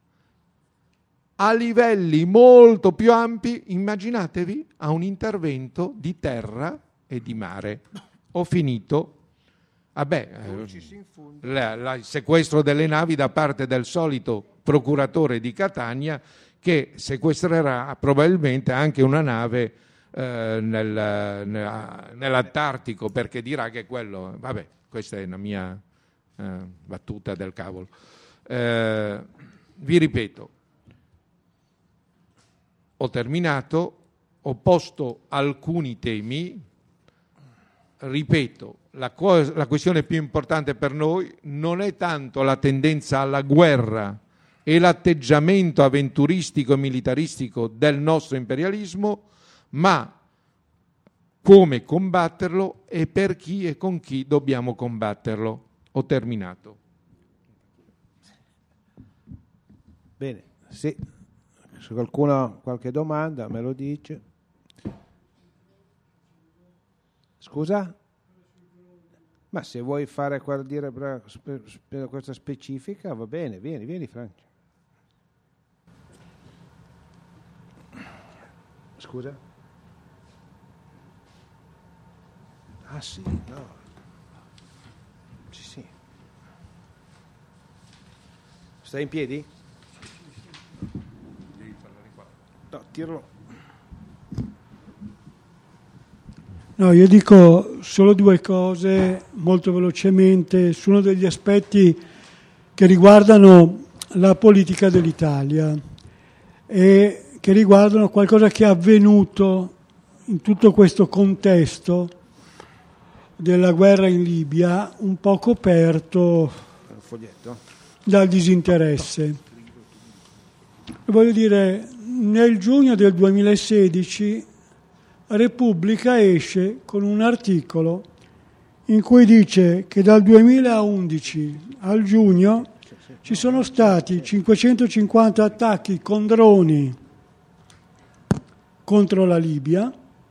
a livelli molto più ampi, immaginatevi, a un intervento di terra e di mare. Ho finito. Vabbè, la, la, il sequestro delle navi da parte del solito procuratore di Catania che sequestrerà probabilmente anche una nave eh, nel, nell'Antartico, perché dirà che quello... Vabbè, questa è una mia eh, battuta del cavolo. Eh, vi ripeto, ho terminato, ho posto alcuni temi, ripeto, la, cosa, la questione più importante per noi non è tanto la tendenza alla guerra e l'atteggiamento avventuristico e militaristico del nostro imperialismo, ma come combatterlo e per chi e con chi dobbiamo combatterlo. Ho terminato. Bene, sì. Se qualcuno ha qualche domanda me lo dice. Scusa? Ma se vuoi fare quel dire per questa specifica va bene, vieni, vieni Franco. Scusa? Ah sì, no. Sì, sì. Stai in piedi? No, tiralo. No, io dico solo due cose molto velocemente su uno degli aspetti che riguardano la politica dell'Italia e che riguardano qualcosa che è avvenuto in tutto questo contesto della guerra in Libia, un po' coperto dal disinteresse. Voglio dire, nel giugno del duemilasedici Repubblica esce con un articolo in cui dice che dal duemilaundici al giugno ci sono stati cinquecentocinquanta attacchi con droni contro la Libia,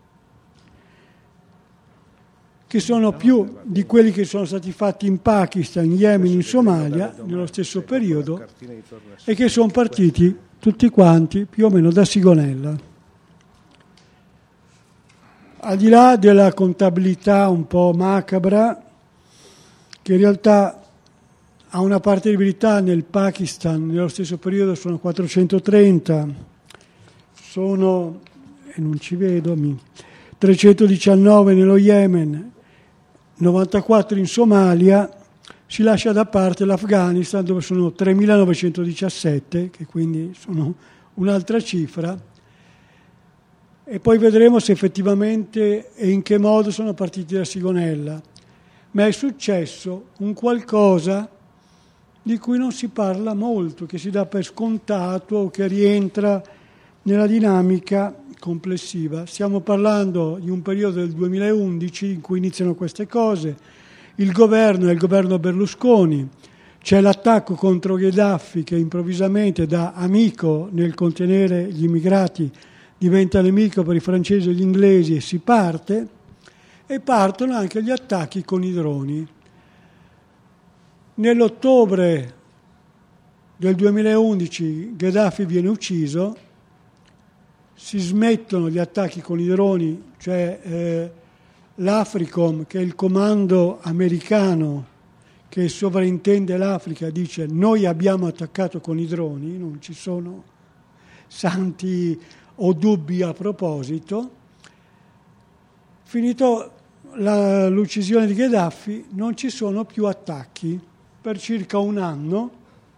che sono più di quelli che sono stati fatti in Pakistan, in Yemen, in Somalia nello stesso periodo, e che sono partiti tutti quanti più o meno da Sigonella. Al di là della contabilità un po' macabra, che in realtà ha una parte di verità, nel Pakistan nello stesso periodo sono quattrocentotrenta, sono, e non ci vedo, trecentodiciannove nello Yemen, novantaquattro in Somalia, si lascia da parte l'Afghanistan, dove sono tremilanovecentodiciassette, che quindi sono un'altra cifra, e poi vedremo se effettivamente e in che modo sono partiti da Sigonella. Ma è successo un qualcosa di cui non si parla molto, che si dà per scontato o che rientra nella dinamica complessiva. Stiamo parlando di un periodo del duemilaundici in cui iniziano queste cose. Il governo è il governo Berlusconi, c'è l'attacco contro Gheddafi che improvvisamente da amico nel contenere gli immigrati diventa nemico per i francesi e gli inglesi e si parte, e partono anche gli attacchi con i droni. Nell'ottobre del duemilaundici Gheddafi viene ucciso, si smettono gli attacchi con i droni, cioè eh, l'Africom, che è il comando americano che sovrintende l'Africa, dice noi abbiamo attaccato con i droni, non ci sono santi o dubbi a proposito. Finito la, l'uccisione di Gheddafi non ci sono più attacchi per circa un anno,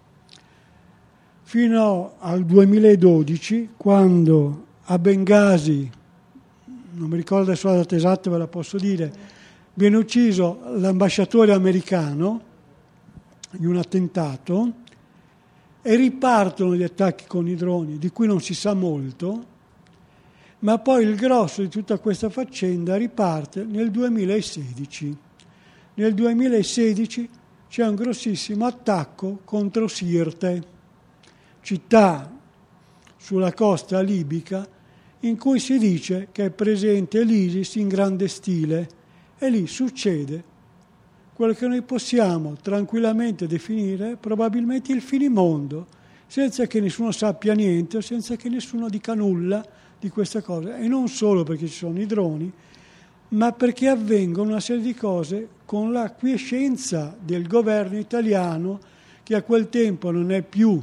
fino al duemiladodici, quando a Bengasi, non mi ricordo adesso la data esatta, ve la posso dire, viene ucciso l'ambasciatore americano in un attentato e ripartono gli attacchi con i droni, di cui non si sa molto, ma poi il grosso di tutta questa faccenda riparte nel duemilasedici. Nel duemilasedici c'è un grossissimo attacco contro Sirte, città sulla costa libica, in cui si dice che è presente l'ISIS in grande stile, e lì succede quello che noi possiamo tranquillamente definire probabilmente il finimondo, senza che nessuno sappia niente, senza che nessuno dica nulla di questa cosa. E non solo perché ci sono i droni, ma perché avvengono una serie di cose con la quiescenza del governo italiano, che a quel tempo non è più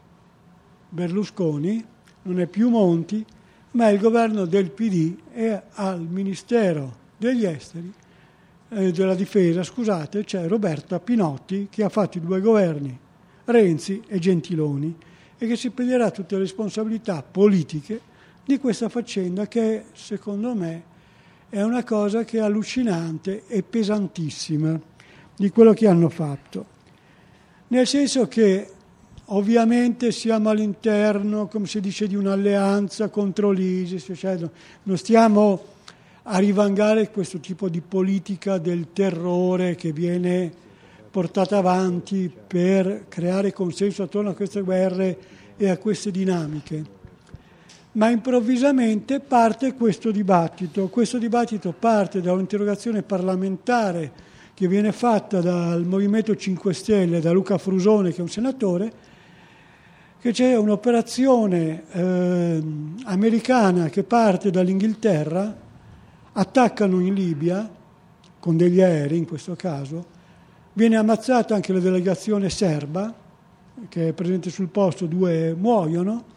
Berlusconi, non è più Monti, ma è il governo del P D e al Ministero degli Esteri, eh, della Difesa, scusate, c'è Roberta Pinotti, che ha fatto i due governi, Renzi e Gentiloni, e che si prenderà tutte le responsabilità politiche di questa faccenda che, secondo me, è una cosa che è allucinante e pesantissima di quello che hanno fatto. Nel senso che ovviamente siamo all'interno, come si dice, di un'alleanza contro l'ISIS, cioè non stiamo a rivangare questo tipo di politica del terrore che viene portata avanti per creare consenso attorno a queste guerre e a queste dinamiche. Ma improvvisamente parte questo dibattito. Questo dibattito parte da un'interrogazione parlamentare che viene fatta dal Movimento cinque Stelle, da Luca Frusone, che è un senatore, che c'è un'operazione eh, americana che parte dall'Inghilterra, attaccano in Libia, con degli aerei in questo caso, viene ammazzata anche la delegazione serba, che è presente sul posto, due muoiono,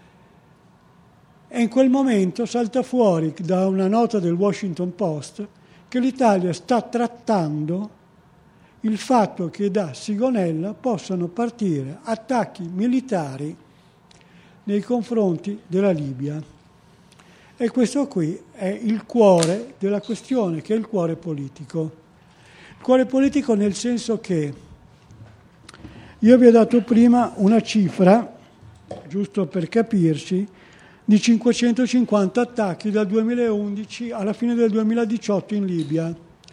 e in quel momento salta fuori da una nota del Washington Post che l'Italia sta trattando il fatto che da Sigonella possano partire attacchi militari nei confronti della Libia. E questo qui è il cuore della questione, che è il cuore politico. Il cuore politico nel senso che io vi ho dato prima una cifra, giusto per capirci, di cinquecentocinquanta attacchi dal duemilaundici alla fine del duemiladiciotto in Libia.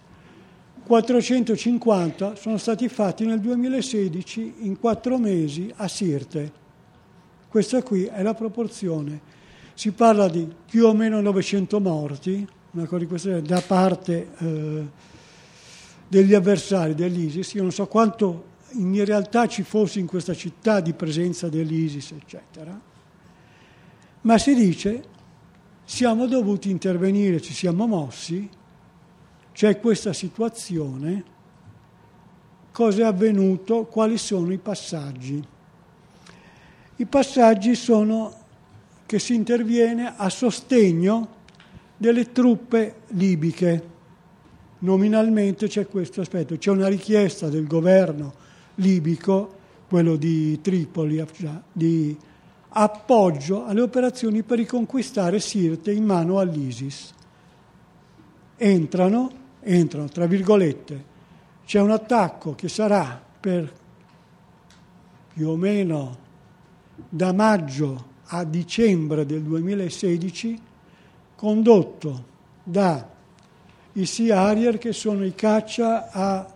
quattrocentocinquanta sono stati fatti nel duemilasedici in quattro mesi a Sirte. Questa qui è la proporzione. Si parla di più o meno novecento morti, una cosa di questa, da parte eh, degli avversari dell'ISIS. Io non so quanto in realtà ci fosse in questa città di presenza dell'ISIS, eccetera. Ma si dice, siamo dovuti intervenire, ci siamo mossi, c'è questa situazione, cosa è avvenuto, quali sono i passaggi. I passaggi sono che si interviene a sostegno delle truppe libiche. nominalmente c'è questo aspetto, c'è una richiesta del governo libico, quello di Tripoli, di appoggio alle operazioni per riconquistare Sirte in mano all'ISIS. Entrano, entrano, tra virgolette, c'è un attacco che sarà per più o meno da maggio a dicembre del duemilasedici, condotto da i Sea Harrier, che sono i caccia a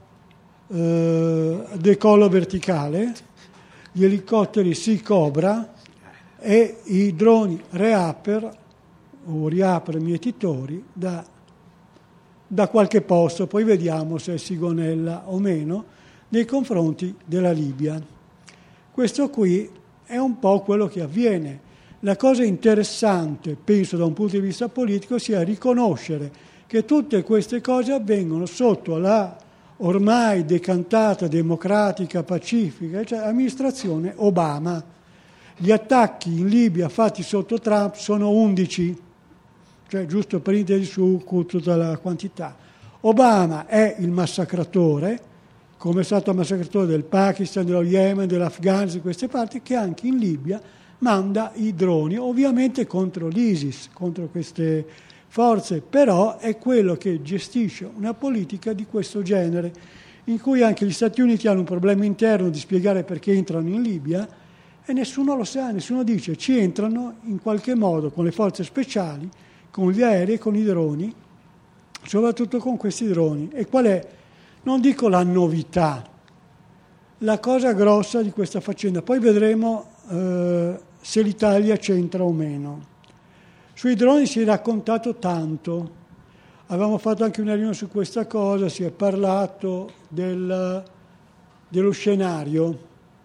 eh, decollo verticale, gli elicotteri Sea Cobra e i droni Reaper o Reaper mietitori da, da qualche posto, poi vediamo se è Sigonella o meno, nei confronti della Libia. Questo qui è un po' quello che avviene. La cosa interessante, penso da un punto di vista politico, sia riconoscere che tutte queste cose avvengono sotto la ormai decantata, democratica, pacifica, cioè amministrazione Obama. Gli attacchi in Libia fatti sotto Trump sono undici, cioè giusto per intendere su tutta la quantità. Obama è il massacratore, come è stato il massacratore del Pakistan, dello Yemen, dell'Afghanistan, di queste parti, che anche in Libia manda i droni, ovviamente contro l'ISIS, contro queste forze, però è quello che gestisce una politica di questo genere, in cui anche gli Stati Uniti hanno un problema interno di spiegare perché entrano in Libia e nessuno lo sa, nessuno dice, ci entrano in qualche modo con le forze speciali, con gli aerei, con i droni, soprattutto con questi droni. E qual è? Non dico la novità, la cosa grossa di questa faccenda, poi vedremo eh, se l'Italia c'entra o meno. Sui droni si è raccontato tanto, avevamo fatto anche una riunione su questa cosa, si è parlato del, dello scenario.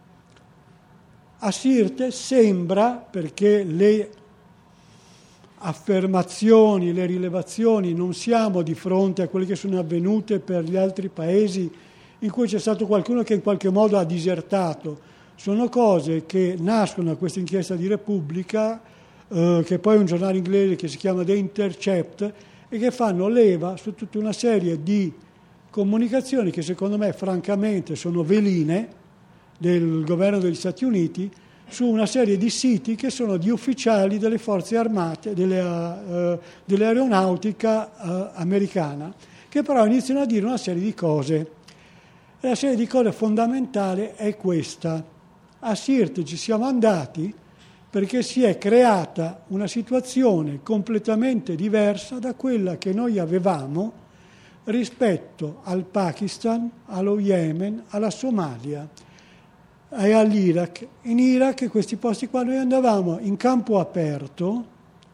A Sirte sembra, perché le affermazioni, le rilevazioni, non siamo di fronte a quelle che sono avvenute per gli altri paesi in cui c'è stato qualcuno che in qualche modo ha disertato. Sono cose che nascono da questa inchiesta di Repubblica, eh, che poi è un giornale inglese che si chiama The Intercept, e che fanno leva su tutta una serie di comunicazioni che secondo me francamente sono veline del governo degli Stati Uniti, su una serie di siti che sono di ufficiali delle forze armate, delle, uh, dell'aeronautica uh, americana, che però iniziano a dire una serie di cose. E la serie di cose fondamentale è questa. A Sirte ci siamo andati perché si è creata una situazione completamente diversa da quella che noi avevamo rispetto al Pakistan, allo Yemen, alla Somalia e all'Iraq. In Iraq, questi posti qua, noi andavamo in campo aperto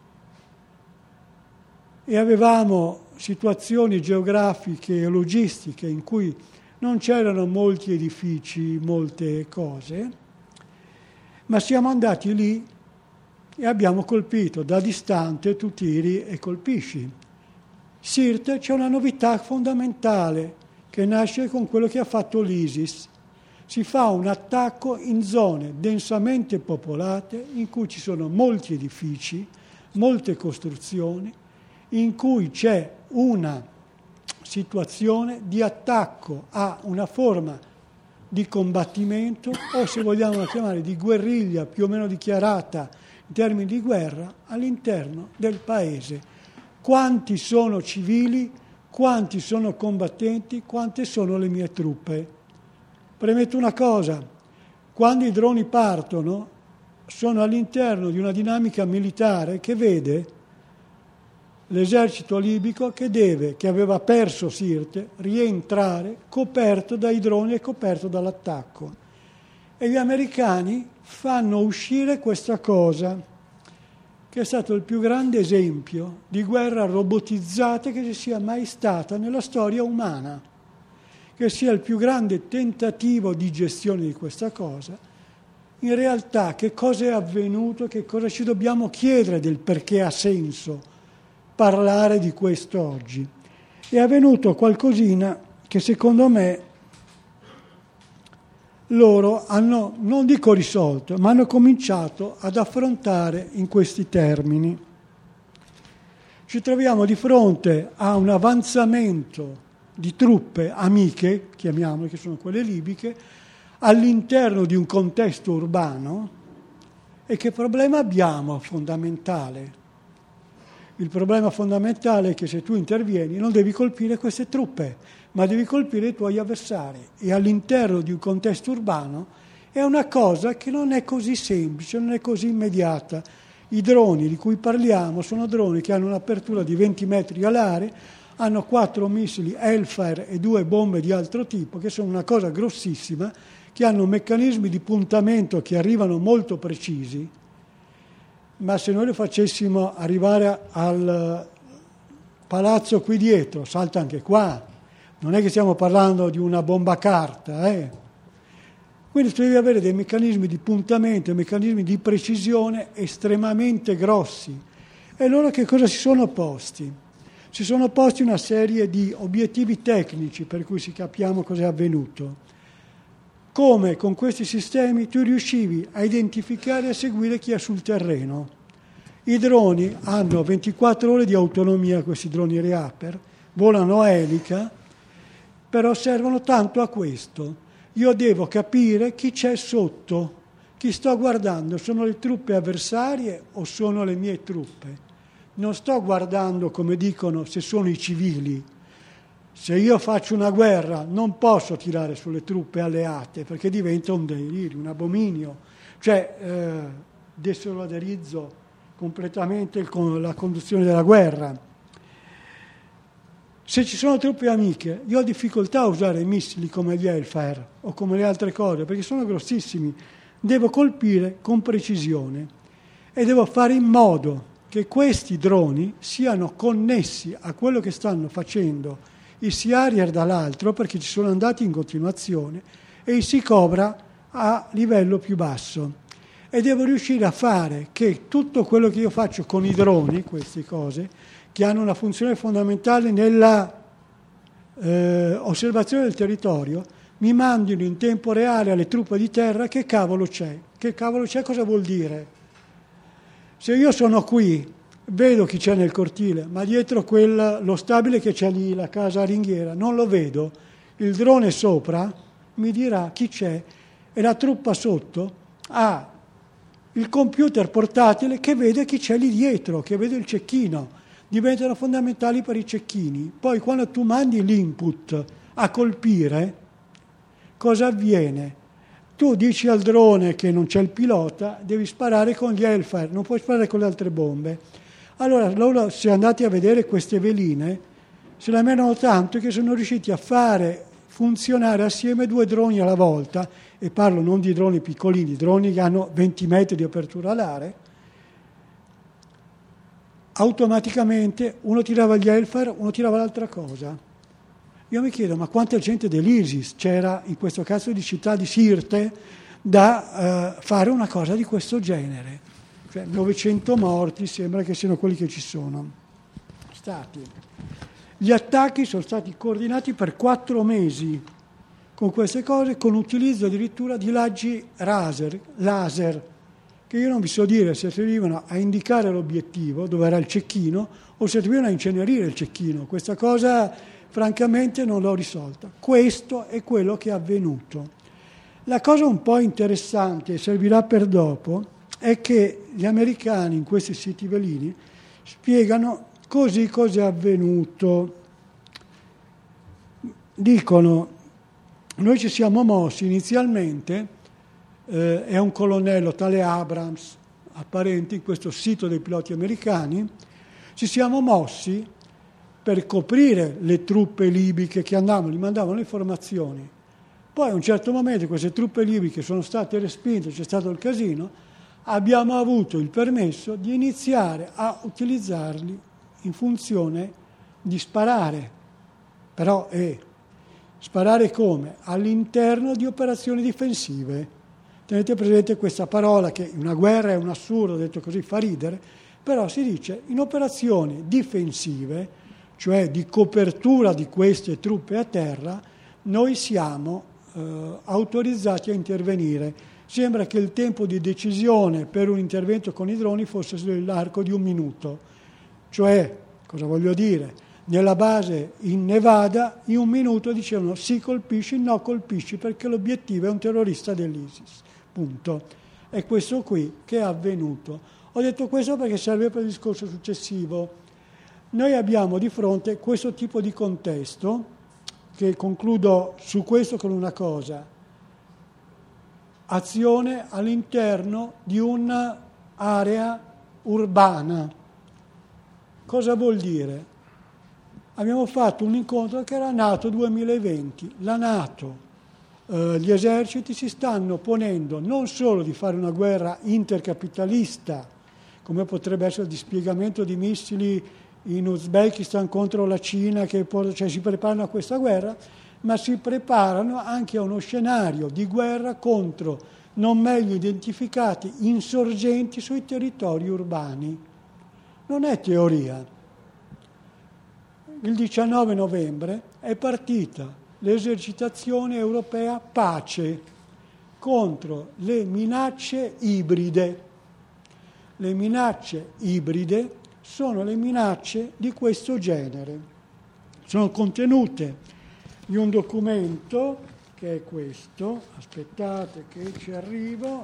e avevamo situazioni geografiche e logistiche in cui non c'erano molti edifici, molte cose, ma siamo andati lì e abbiamo colpito da distante, tu tiri e colpisci. Sirte c'è una novità fondamentale che nasce con quello che ha fatto l'ISIS. Si fa un attacco in zone densamente popolate in cui ci sono molti edifici, molte costruzioni, in cui c'è una situazione di attacco a una forma di combattimento o, se vogliamo chiamare, di guerriglia più o meno dichiarata in termini di guerra all'interno del paese. Quanti sono civili, quanti sono combattenti, quante sono le mie truppe? Premetto una cosa, quando i droni partono sono all'interno di una dinamica militare che vede l'esercito libico che deve, che aveva perso Sirte, rientrare coperto dai droni e coperto dall'attacco. E gli americani fanno uscire questa cosa, che è stato il più grande esempio di guerra robotizzata che ci sia mai stata nella storia umana, che sia il più grande tentativo di gestione di questa cosa. In realtà che cosa è avvenuto, che cosa ci dobbiamo chiedere del perché ha senso parlare di questo oggi. È avvenuto qualcosina che secondo me loro hanno, non dico risolto, ma hanno cominciato ad affrontare in questi termini. Ci troviamo di fronte a un avanzamento di truppe amiche, chiamiamole, che sono quelle libiche, all'interno di un contesto urbano. E che problema abbiamo fondamentale? Il problema fondamentale è che se tu intervieni non devi colpire queste truppe, ma devi colpire i tuoi avversari. E all'interno di un contesto urbano è una cosa che non è così semplice, non è così immediata. I droni di cui parliamo sono droni che hanno un'apertura di venti metri alare, hanno quattro missili Hellfire e due bombe di altro tipo, che sono una cosa grossissima, che hanno meccanismi di puntamento che arrivano molto precisi, ma se noi lo facessimo arrivare al palazzo qui dietro, salta anche qua. Non è che stiamo parlando di una bomba carta, eh? Quindi tu devi avere dei meccanismi di puntamento, meccanismi di precisione estremamente grossi. E loro che cosa si sono posti? Si sono posti una serie di obiettivi tecnici per cui si capiamo cosa è avvenuto. Come con questi sistemi tu riuscivi a identificare e a seguire chi è sul terreno. I droni hanno ventiquattro ore di autonomia, questi droni Reaper, volano a elica, però servono tanto a questo. Io devo capire chi c'è sotto, chi sto guardando, sono le truppe avversarie o sono le mie truppe. Non sto guardando, come dicono, se sono i civili. Se io faccio una guerra non posso tirare sulle truppe alleate perché diventa un delirio, un abominio. Cioè eh, desolidarizzo completamente il, la conduzione della guerra. Se ci sono truppe amiche, io ho difficoltà a usare i missili come gli Hellfire o come le altre cose perché sono grossissimi. Devo colpire con precisione e devo fare in modo che questi droni siano connessi a quello che stanno facendo i Sea Harrier dall'altro, perché ci sono andati in continuazione, e i Sea Cobra a livello più basso. E devo riuscire a fare che tutto quello che io faccio con i droni, queste cose, che hanno una funzione fondamentale nella eh, osservazione del territorio, mi mandino in tempo reale alle truppe di terra che cavolo c'è. Che cavolo c'è cosa vuol dire? Se io sono qui, vedo chi c'è nel cortile, ma dietro quel, lo stabile che c'è lì, la casa a ringhiera, non lo vedo. Il drone sopra mi dirà chi c'è e la truppa sotto ha il computer portatile che vede chi c'è lì dietro, che vede il cecchino. Diventano fondamentali per i cecchini. Poi quando tu mandi l'input a colpire, cosa avviene? Tu dici al drone che non c'è il pilota, devi sparare con gli Hellfire, non puoi sparare con le altre bombe. Allora, loro, se andate a vedere queste veline, se la menano tanto che sono riusciti a fare funzionare assieme due droni alla volta, e parlo non di droni piccolini, droni che hanno venti metri di apertura alare, automaticamente uno tirava gli Hellfire, uno tirava l'altra cosa. Io mi chiedo, ma quanta gente dell'ISIS c'era in questo cazzo di città di Sirte da uh, fare una cosa di questo genere? Cioè, novecento morti, sembra che siano quelli che ci sono stati. Gli attacchi sono stati coordinati per quattro mesi con queste cose, con utilizzo addirittura di raggi laser, laser, che io non vi so dire se servivano a indicare l'obiettivo, dove era il cecchino, o servivano a incenerire il cecchino. Questa cosa, francamente, non l'ho risolta. Questo è quello che è avvenuto. La cosa un po' interessante, e servirà per dopo, è che gli americani in questi siti velini spiegano così cosa è avvenuto. Dicono, noi ci siamo mossi inizialmente, eh, è un colonnello tale Abrams, apparente in questo sito dei piloti americani, ci siamo mossi per coprire le truppe libiche che andavano, gli mandavano le informazioni. Poi a un certo momento queste truppe libiche sono state respinte, c'è stato il casino, abbiamo avuto il permesso di iniziare a utilizzarli in funzione di sparare. Però è sparare come? All'interno di operazioni difensive. Tenete presente questa parola che in una guerra è un assurdo, detto così fa ridere, però si dice in operazioni difensive, cioè di copertura di queste truppe a terra, noi siamo eh, autorizzati a intervenire. Sembra che il tempo di decisione per un intervento con i droni fosse sull'arco di un minuto. Cioè, cosa voglio dire? nella base in Nevada, in un minuto dicevano sì colpisci, no colpisci, perché l'obiettivo è un terrorista dell'ISIS, punto. È questo qui che è avvenuto. Ho detto questo perché serve per il discorso successivo. Noi abbiamo di fronte questo tipo di contesto, che concludo su questo con una cosa: azione all'interno di un'area urbana. Cosa vuol dire? Abbiamo fatto un incontro che era NATO duemilaventi. La NATO, eh, gli eserciti si stanno ponendo non solo di fare una guerra intercapitalista, come potrebbe essere il dispiegamento di missili in Uzbekistan contro la Cina, che cioè si preparano a questa guerra, ma si preparano anche a uno scenario di guerra contro non meglio identificati insorgenti sui territori urbani. Non è teoria. Il diciannove novembre è partita l'esercitazione europea Pace contro le minacce ibride. Le minacce ibride sono le minacce di questo genere. Sono contenute in un documento che è questo, aspettate che ci arrivo,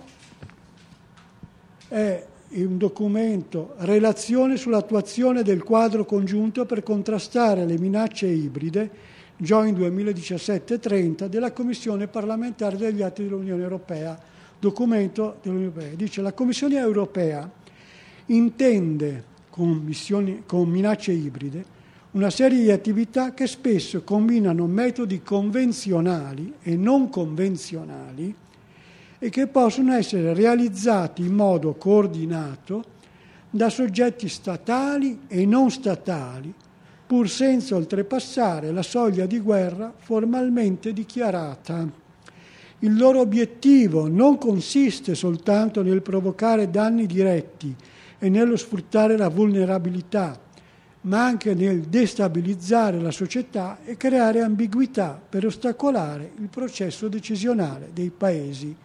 è un documento Relazione sull'attuazione del quadro congiunto per contrastare le minacce ibride, Joint duemiladiciassette trenta, della Commissione parlamentare degli atti dell'Unione Europea, documento dell'Unione Europea. Dice: la Commissione Europea intende con, missioni, con minacce ibride una serie di attività che spesso combinano metodi convenzionali e non convenzionali e che possono essere realizzati in modo coordinato da soggetti statali e non statali, pur senza oltrepassare la soglia di guerra formalmente dichiarata. Il loro obiettivo non consiste soltanto nel provocare danni diretti e nello sfruttare la vulnerabilità, ma anche nel destabilizzare la società e creare ambiguità per ostacolare il processo decisionale dei paesi.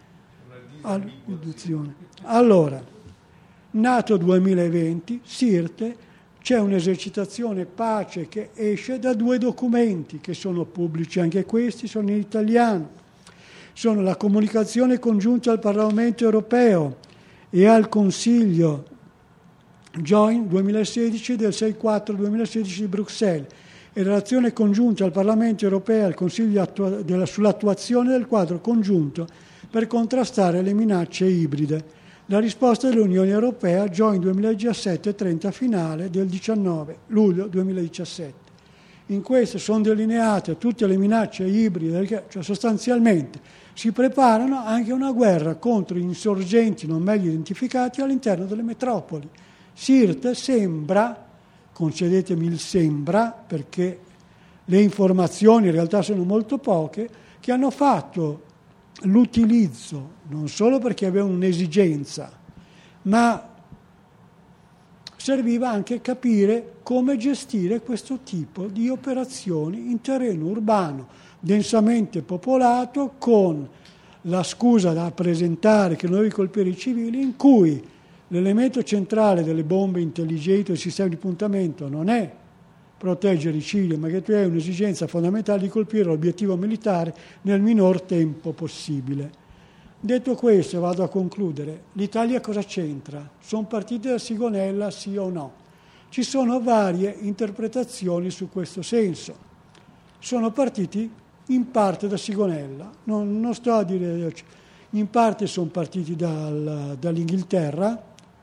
Allora, NATO duemilaventi, Sirte, c'è un'esercitazione pace che esce da due documenti che sono pubblici, anche questi sono in italiano. Sono la comunicazione congiunta al Parlamento europeo e al Consiglio Joint duemilasedici del sei quattro duemilasedici di Bruxelles e relazione congiunta al Parlamento europeo e al Consiglio attua- della, sull'attuazione del quadro congiunto per contrastare le minacce ibride. La risposta dell'Unione Europea, Joint duemiladiciassette trenta finale del diciannove luglio duemiladiciassette. In questo sono delineate tutte le minacce ibride, cioè sostanzialmente si preparano anche a una guerra contro insorgenti non meglio identificati all'interno delle metropoli. Sirte sembra, concedetemi il sembra, perché le informazioni in realtà sono molto poche, che hanno fatto l'utilizzo, non solo perché avevano un'esigenza, ma serviva anche capire come gestire questo tipo di operazioni in terreno urbano, densamente popolato, con la scusa da presentare che non devi colpire i civili, in cui l'elemento centrale delle bombe intelligenti e del sistema di puntamento non è proteggere i civili, ma che tu hai un'esigenza fondamentale di colpire l'obiettivo militare nel minor tempo possibile. Detto questo, vado a concludere. L'Italia cosa c'entra? Sono partiti da Sigonella, sì o no? Ci sono varie interpretazioni su questo senso. Sono partiti in parte da Sigonella, non, non sto a dire, in parte sono partiti dal, dall'Inghilterra,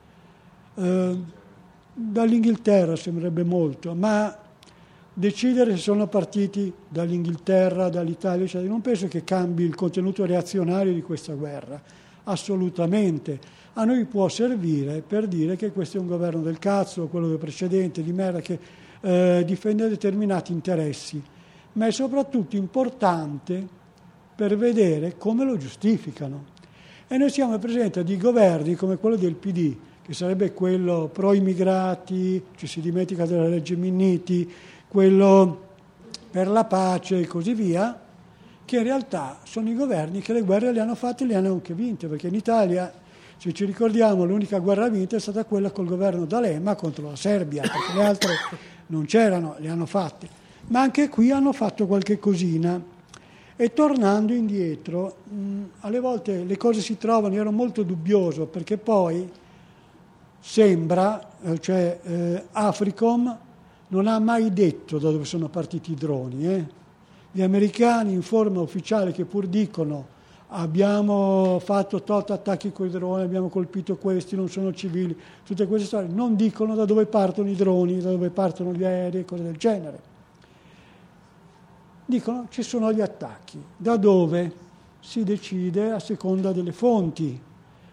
eh, dall'Inghilterra sembrerebbe molto, ma decidere se sono partiti dall'Inghilterra, dall'Italia, cioè non penso che cambi il contenuto reazionario di questa guerra, assolutamente. A noi può servire per dire che questo è un governo del cazzo, quello del precedente, di merda, che eh, difende determinati interessi, ma è soprattutto importante per vedere come lo giustificano. E noi siamo presenti di governi come quello del P D, che sarebbe quello pro-immigrati, ci si dimentica della legge Minniti, quello per la pace e così via, che in realtà sono i governi che le guerre le hanno fatte e le hanno anche vinte, perché in Italia, se ci ricordiamo, l'unica guerra vinta è stata quella col governo D'Alema contro la Serbia, perché le altre non c'erano, le hanno fatte, ma anche qui hanno fatto qualche cosina. E tornando indietro, mh, alle volte le cose si trovano, io ero molto dubbioso, perché poi sembra, eh, cioè eh, Africom non ha mai detto da dove sono partiti i droni. Eh. Gli americani in forma ufficiale, che pur dicono abbiamo fatto tot attacchi con i droni, abbiamo colpito questi, non sono civili, tutte queste storie, non dicono da dove partono i droni, da dove partono gli aerei, cose del genere. Dicono ci sono gli attacchi, da dove si decide a seconda delle fonti.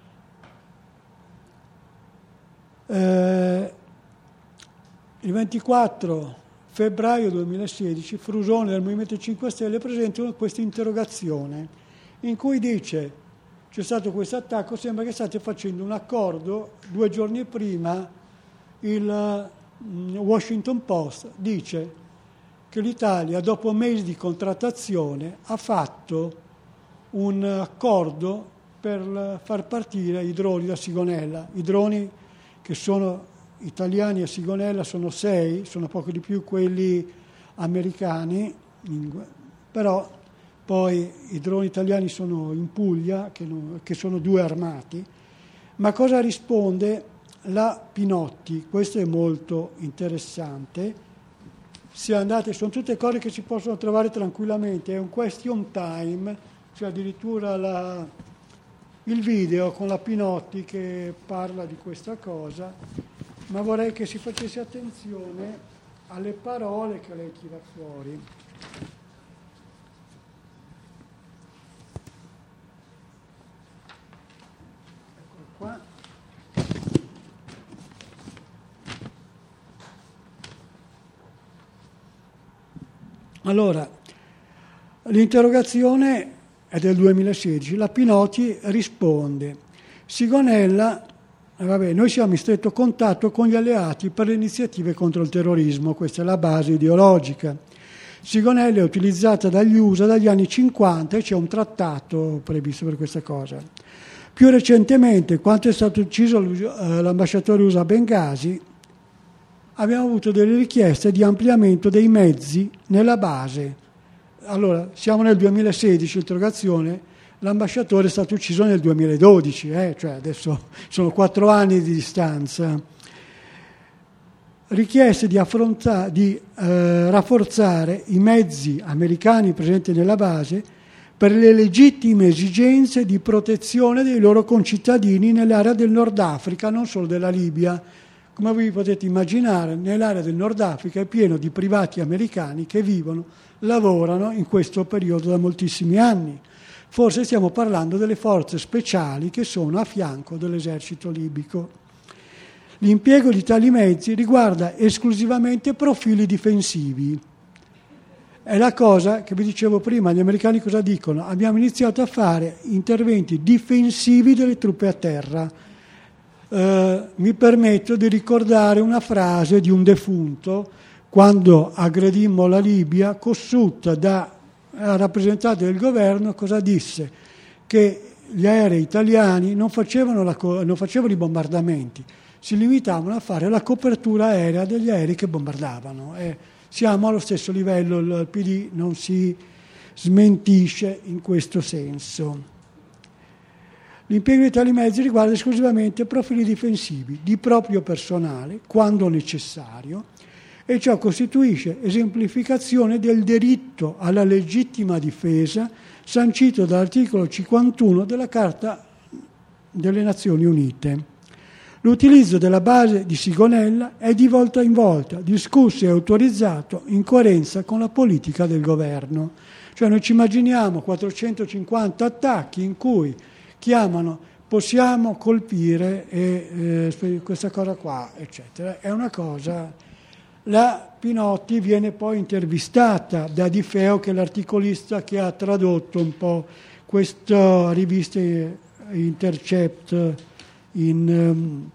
Eh, il ventiquattro febbraio duemilasedici Frusone del Movimento cinque Stelle presenta questa interrogazione in cui dice c'è stato questo attacco, sembra che state facendo un accordo. Due giorni prima il Washington Post dice che l'Italia, dopo mesi di contrattazione, ha fatto un accordo per far partire i droni da Sigonella. I droni che sono italiani a Sigonella sono sei, sono poco di più quelli americani, però poi i droni italiani sono in Puglia, che, non, che sono due armati. Ma cosa risponde la Pinotti? Questo è molto interessante. Se andate, sono tutte cose che si possono trovare tranquillamente, è un question time, cioè addirittura la, il video con la Pinotti che parla di questa cosa, ma vorrei che si facesse attenzione alle parole che lei tira fuori. Qua. Allora, l'interrogazione è del duemilasedici, la Pinotti risponde: Sigonella, eh vabbè, noi siamo in stretto contatto con gli alleati per le iniziative contro il terrorismo, questa è la base ideologica. Sigonella è utilizzata dagli U S A dagli anni cinquanta e c'è un trattato previsto per questa cosa. Più recentemente, quando è stato ucciso l'ambasciatore U S A a Bengasi, abbiamo avuto delle richieste di ampliamento dei mezzi nella base. Allora, siamo nel duemilasedici, interrogazione, l'ambasciatore è stato ucciso nel duemiladodici, eh? Cioè adesso sono quattro anni di distanza. Richieste di, affronta- di eh, rafforzare i mezzi americani presenti nella base per le legittime esigenze di protezione dei loro concittadini nell'area del Nord Africa, non solo della Libia. Come vi potete immaginare, nell'area del Nord Africa è pieno di privati americani che vivono, lavorano in questo periodo da moltissimi anni. Forse stiamo parlando delle forze speciali che sono a fianco dell'esercito libico. L'impiego di tali mezzi riguarda esclusivamente profili difensivi. È la cosa che vi dicevo prima, gli americani cosa dicono? Abbiamo iniziato a fare interventi difensivi delle truppe a terra. Eh, mi permetto di ricordare una frase di un defunto, quando aggredimmo la Libia, Cossutta, da rappresentante del governo, cosa disse? Che gli aerei italiani non facevano, la, non facevano i bombardamenti, si limitavano a fare la copertura aerea degli aerei che bombardavano. Eh, siamo allo stesso livello, il P D non si smentisce in questo senso. L'impiego di tali mezzi riguarda esclusivamente profili difensivi di proprio personale, quando necessario, e ciò costituisce esemplificazione del diritto alla legittima difesa sancito dall'articolo cinquantuno della Carta delle Nazioni Unite. L'utilizzo della base di Sigonella è di volta in volta discusso e autorizzato in coerenza con la politica del governo. Cioè noi ci immaginiamo quattrocentocinquanta attacchi in cui chiamano possiamo colpire e, eh, questa cosa qua, eccetera. È una cosa... La Pinotti viene poi intervistata da Di Feo, che è l'articolista che ha tradotto un po' questa rivista Intercept in, um,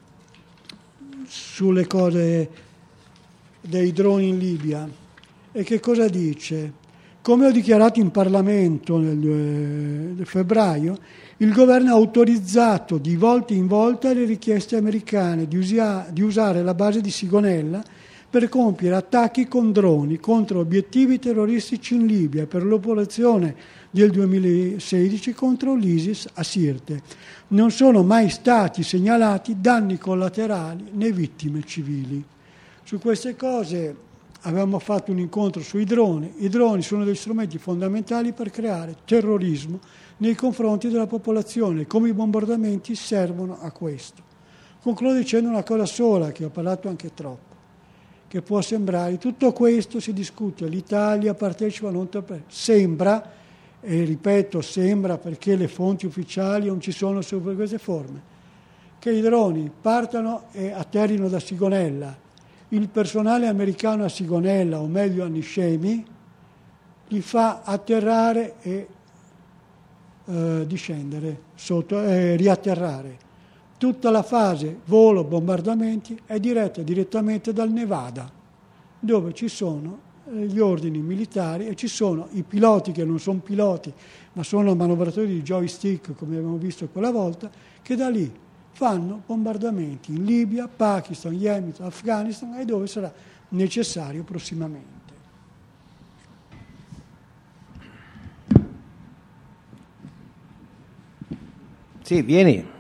sulle cose dei droni in Libia. E che cosa dice? Come ho dichiarato in Parlamento nel eh, febbraio, il governo ha autorizzato di volta in volta le richieste americane di, usia, di usare la base di Sigonella per compiere attacchi con droni contro obiettivi terroristici in Libia per l'operazione del duemilasedici contro l'ISIS a Sirte. Non sono mai stati segnalati danni collaterali né vittime civili. Su queste cose avevamo fatto un incontro sui droni. I droni sono degli strumenti fondamentali per creare terrorismo nei confronti della popolazione, come i bombardamenti servono a questo. Concludo dicendo una cosa sola, che ho parlato anche troppo, che può sembrare, tutto questo si discute, l'Italia partecipa, non per, sembra, e ripeto sembra perché le fonti ufficiali non ci sono su queste forme, che i droni partano e atterrino da Sigonella, il personale americano a Sigonella, o meglio a Niscemi, li fa atterrare e eh, discendere, sotto, eh, riatterrare. Tutta la fase volo, bombardamenti è diretta direttamente dal Nevada, dove ci sono gli ordini militari e ci sono i piloti che non sono piloti, ma sono manovratori di joystick, come abbiamo visto quella volta, che da lì fanno bombardamenti in Libia, Pakistan, Yemen, Afghanistan e dove sarà necessario prossimamente. Sì, vieni.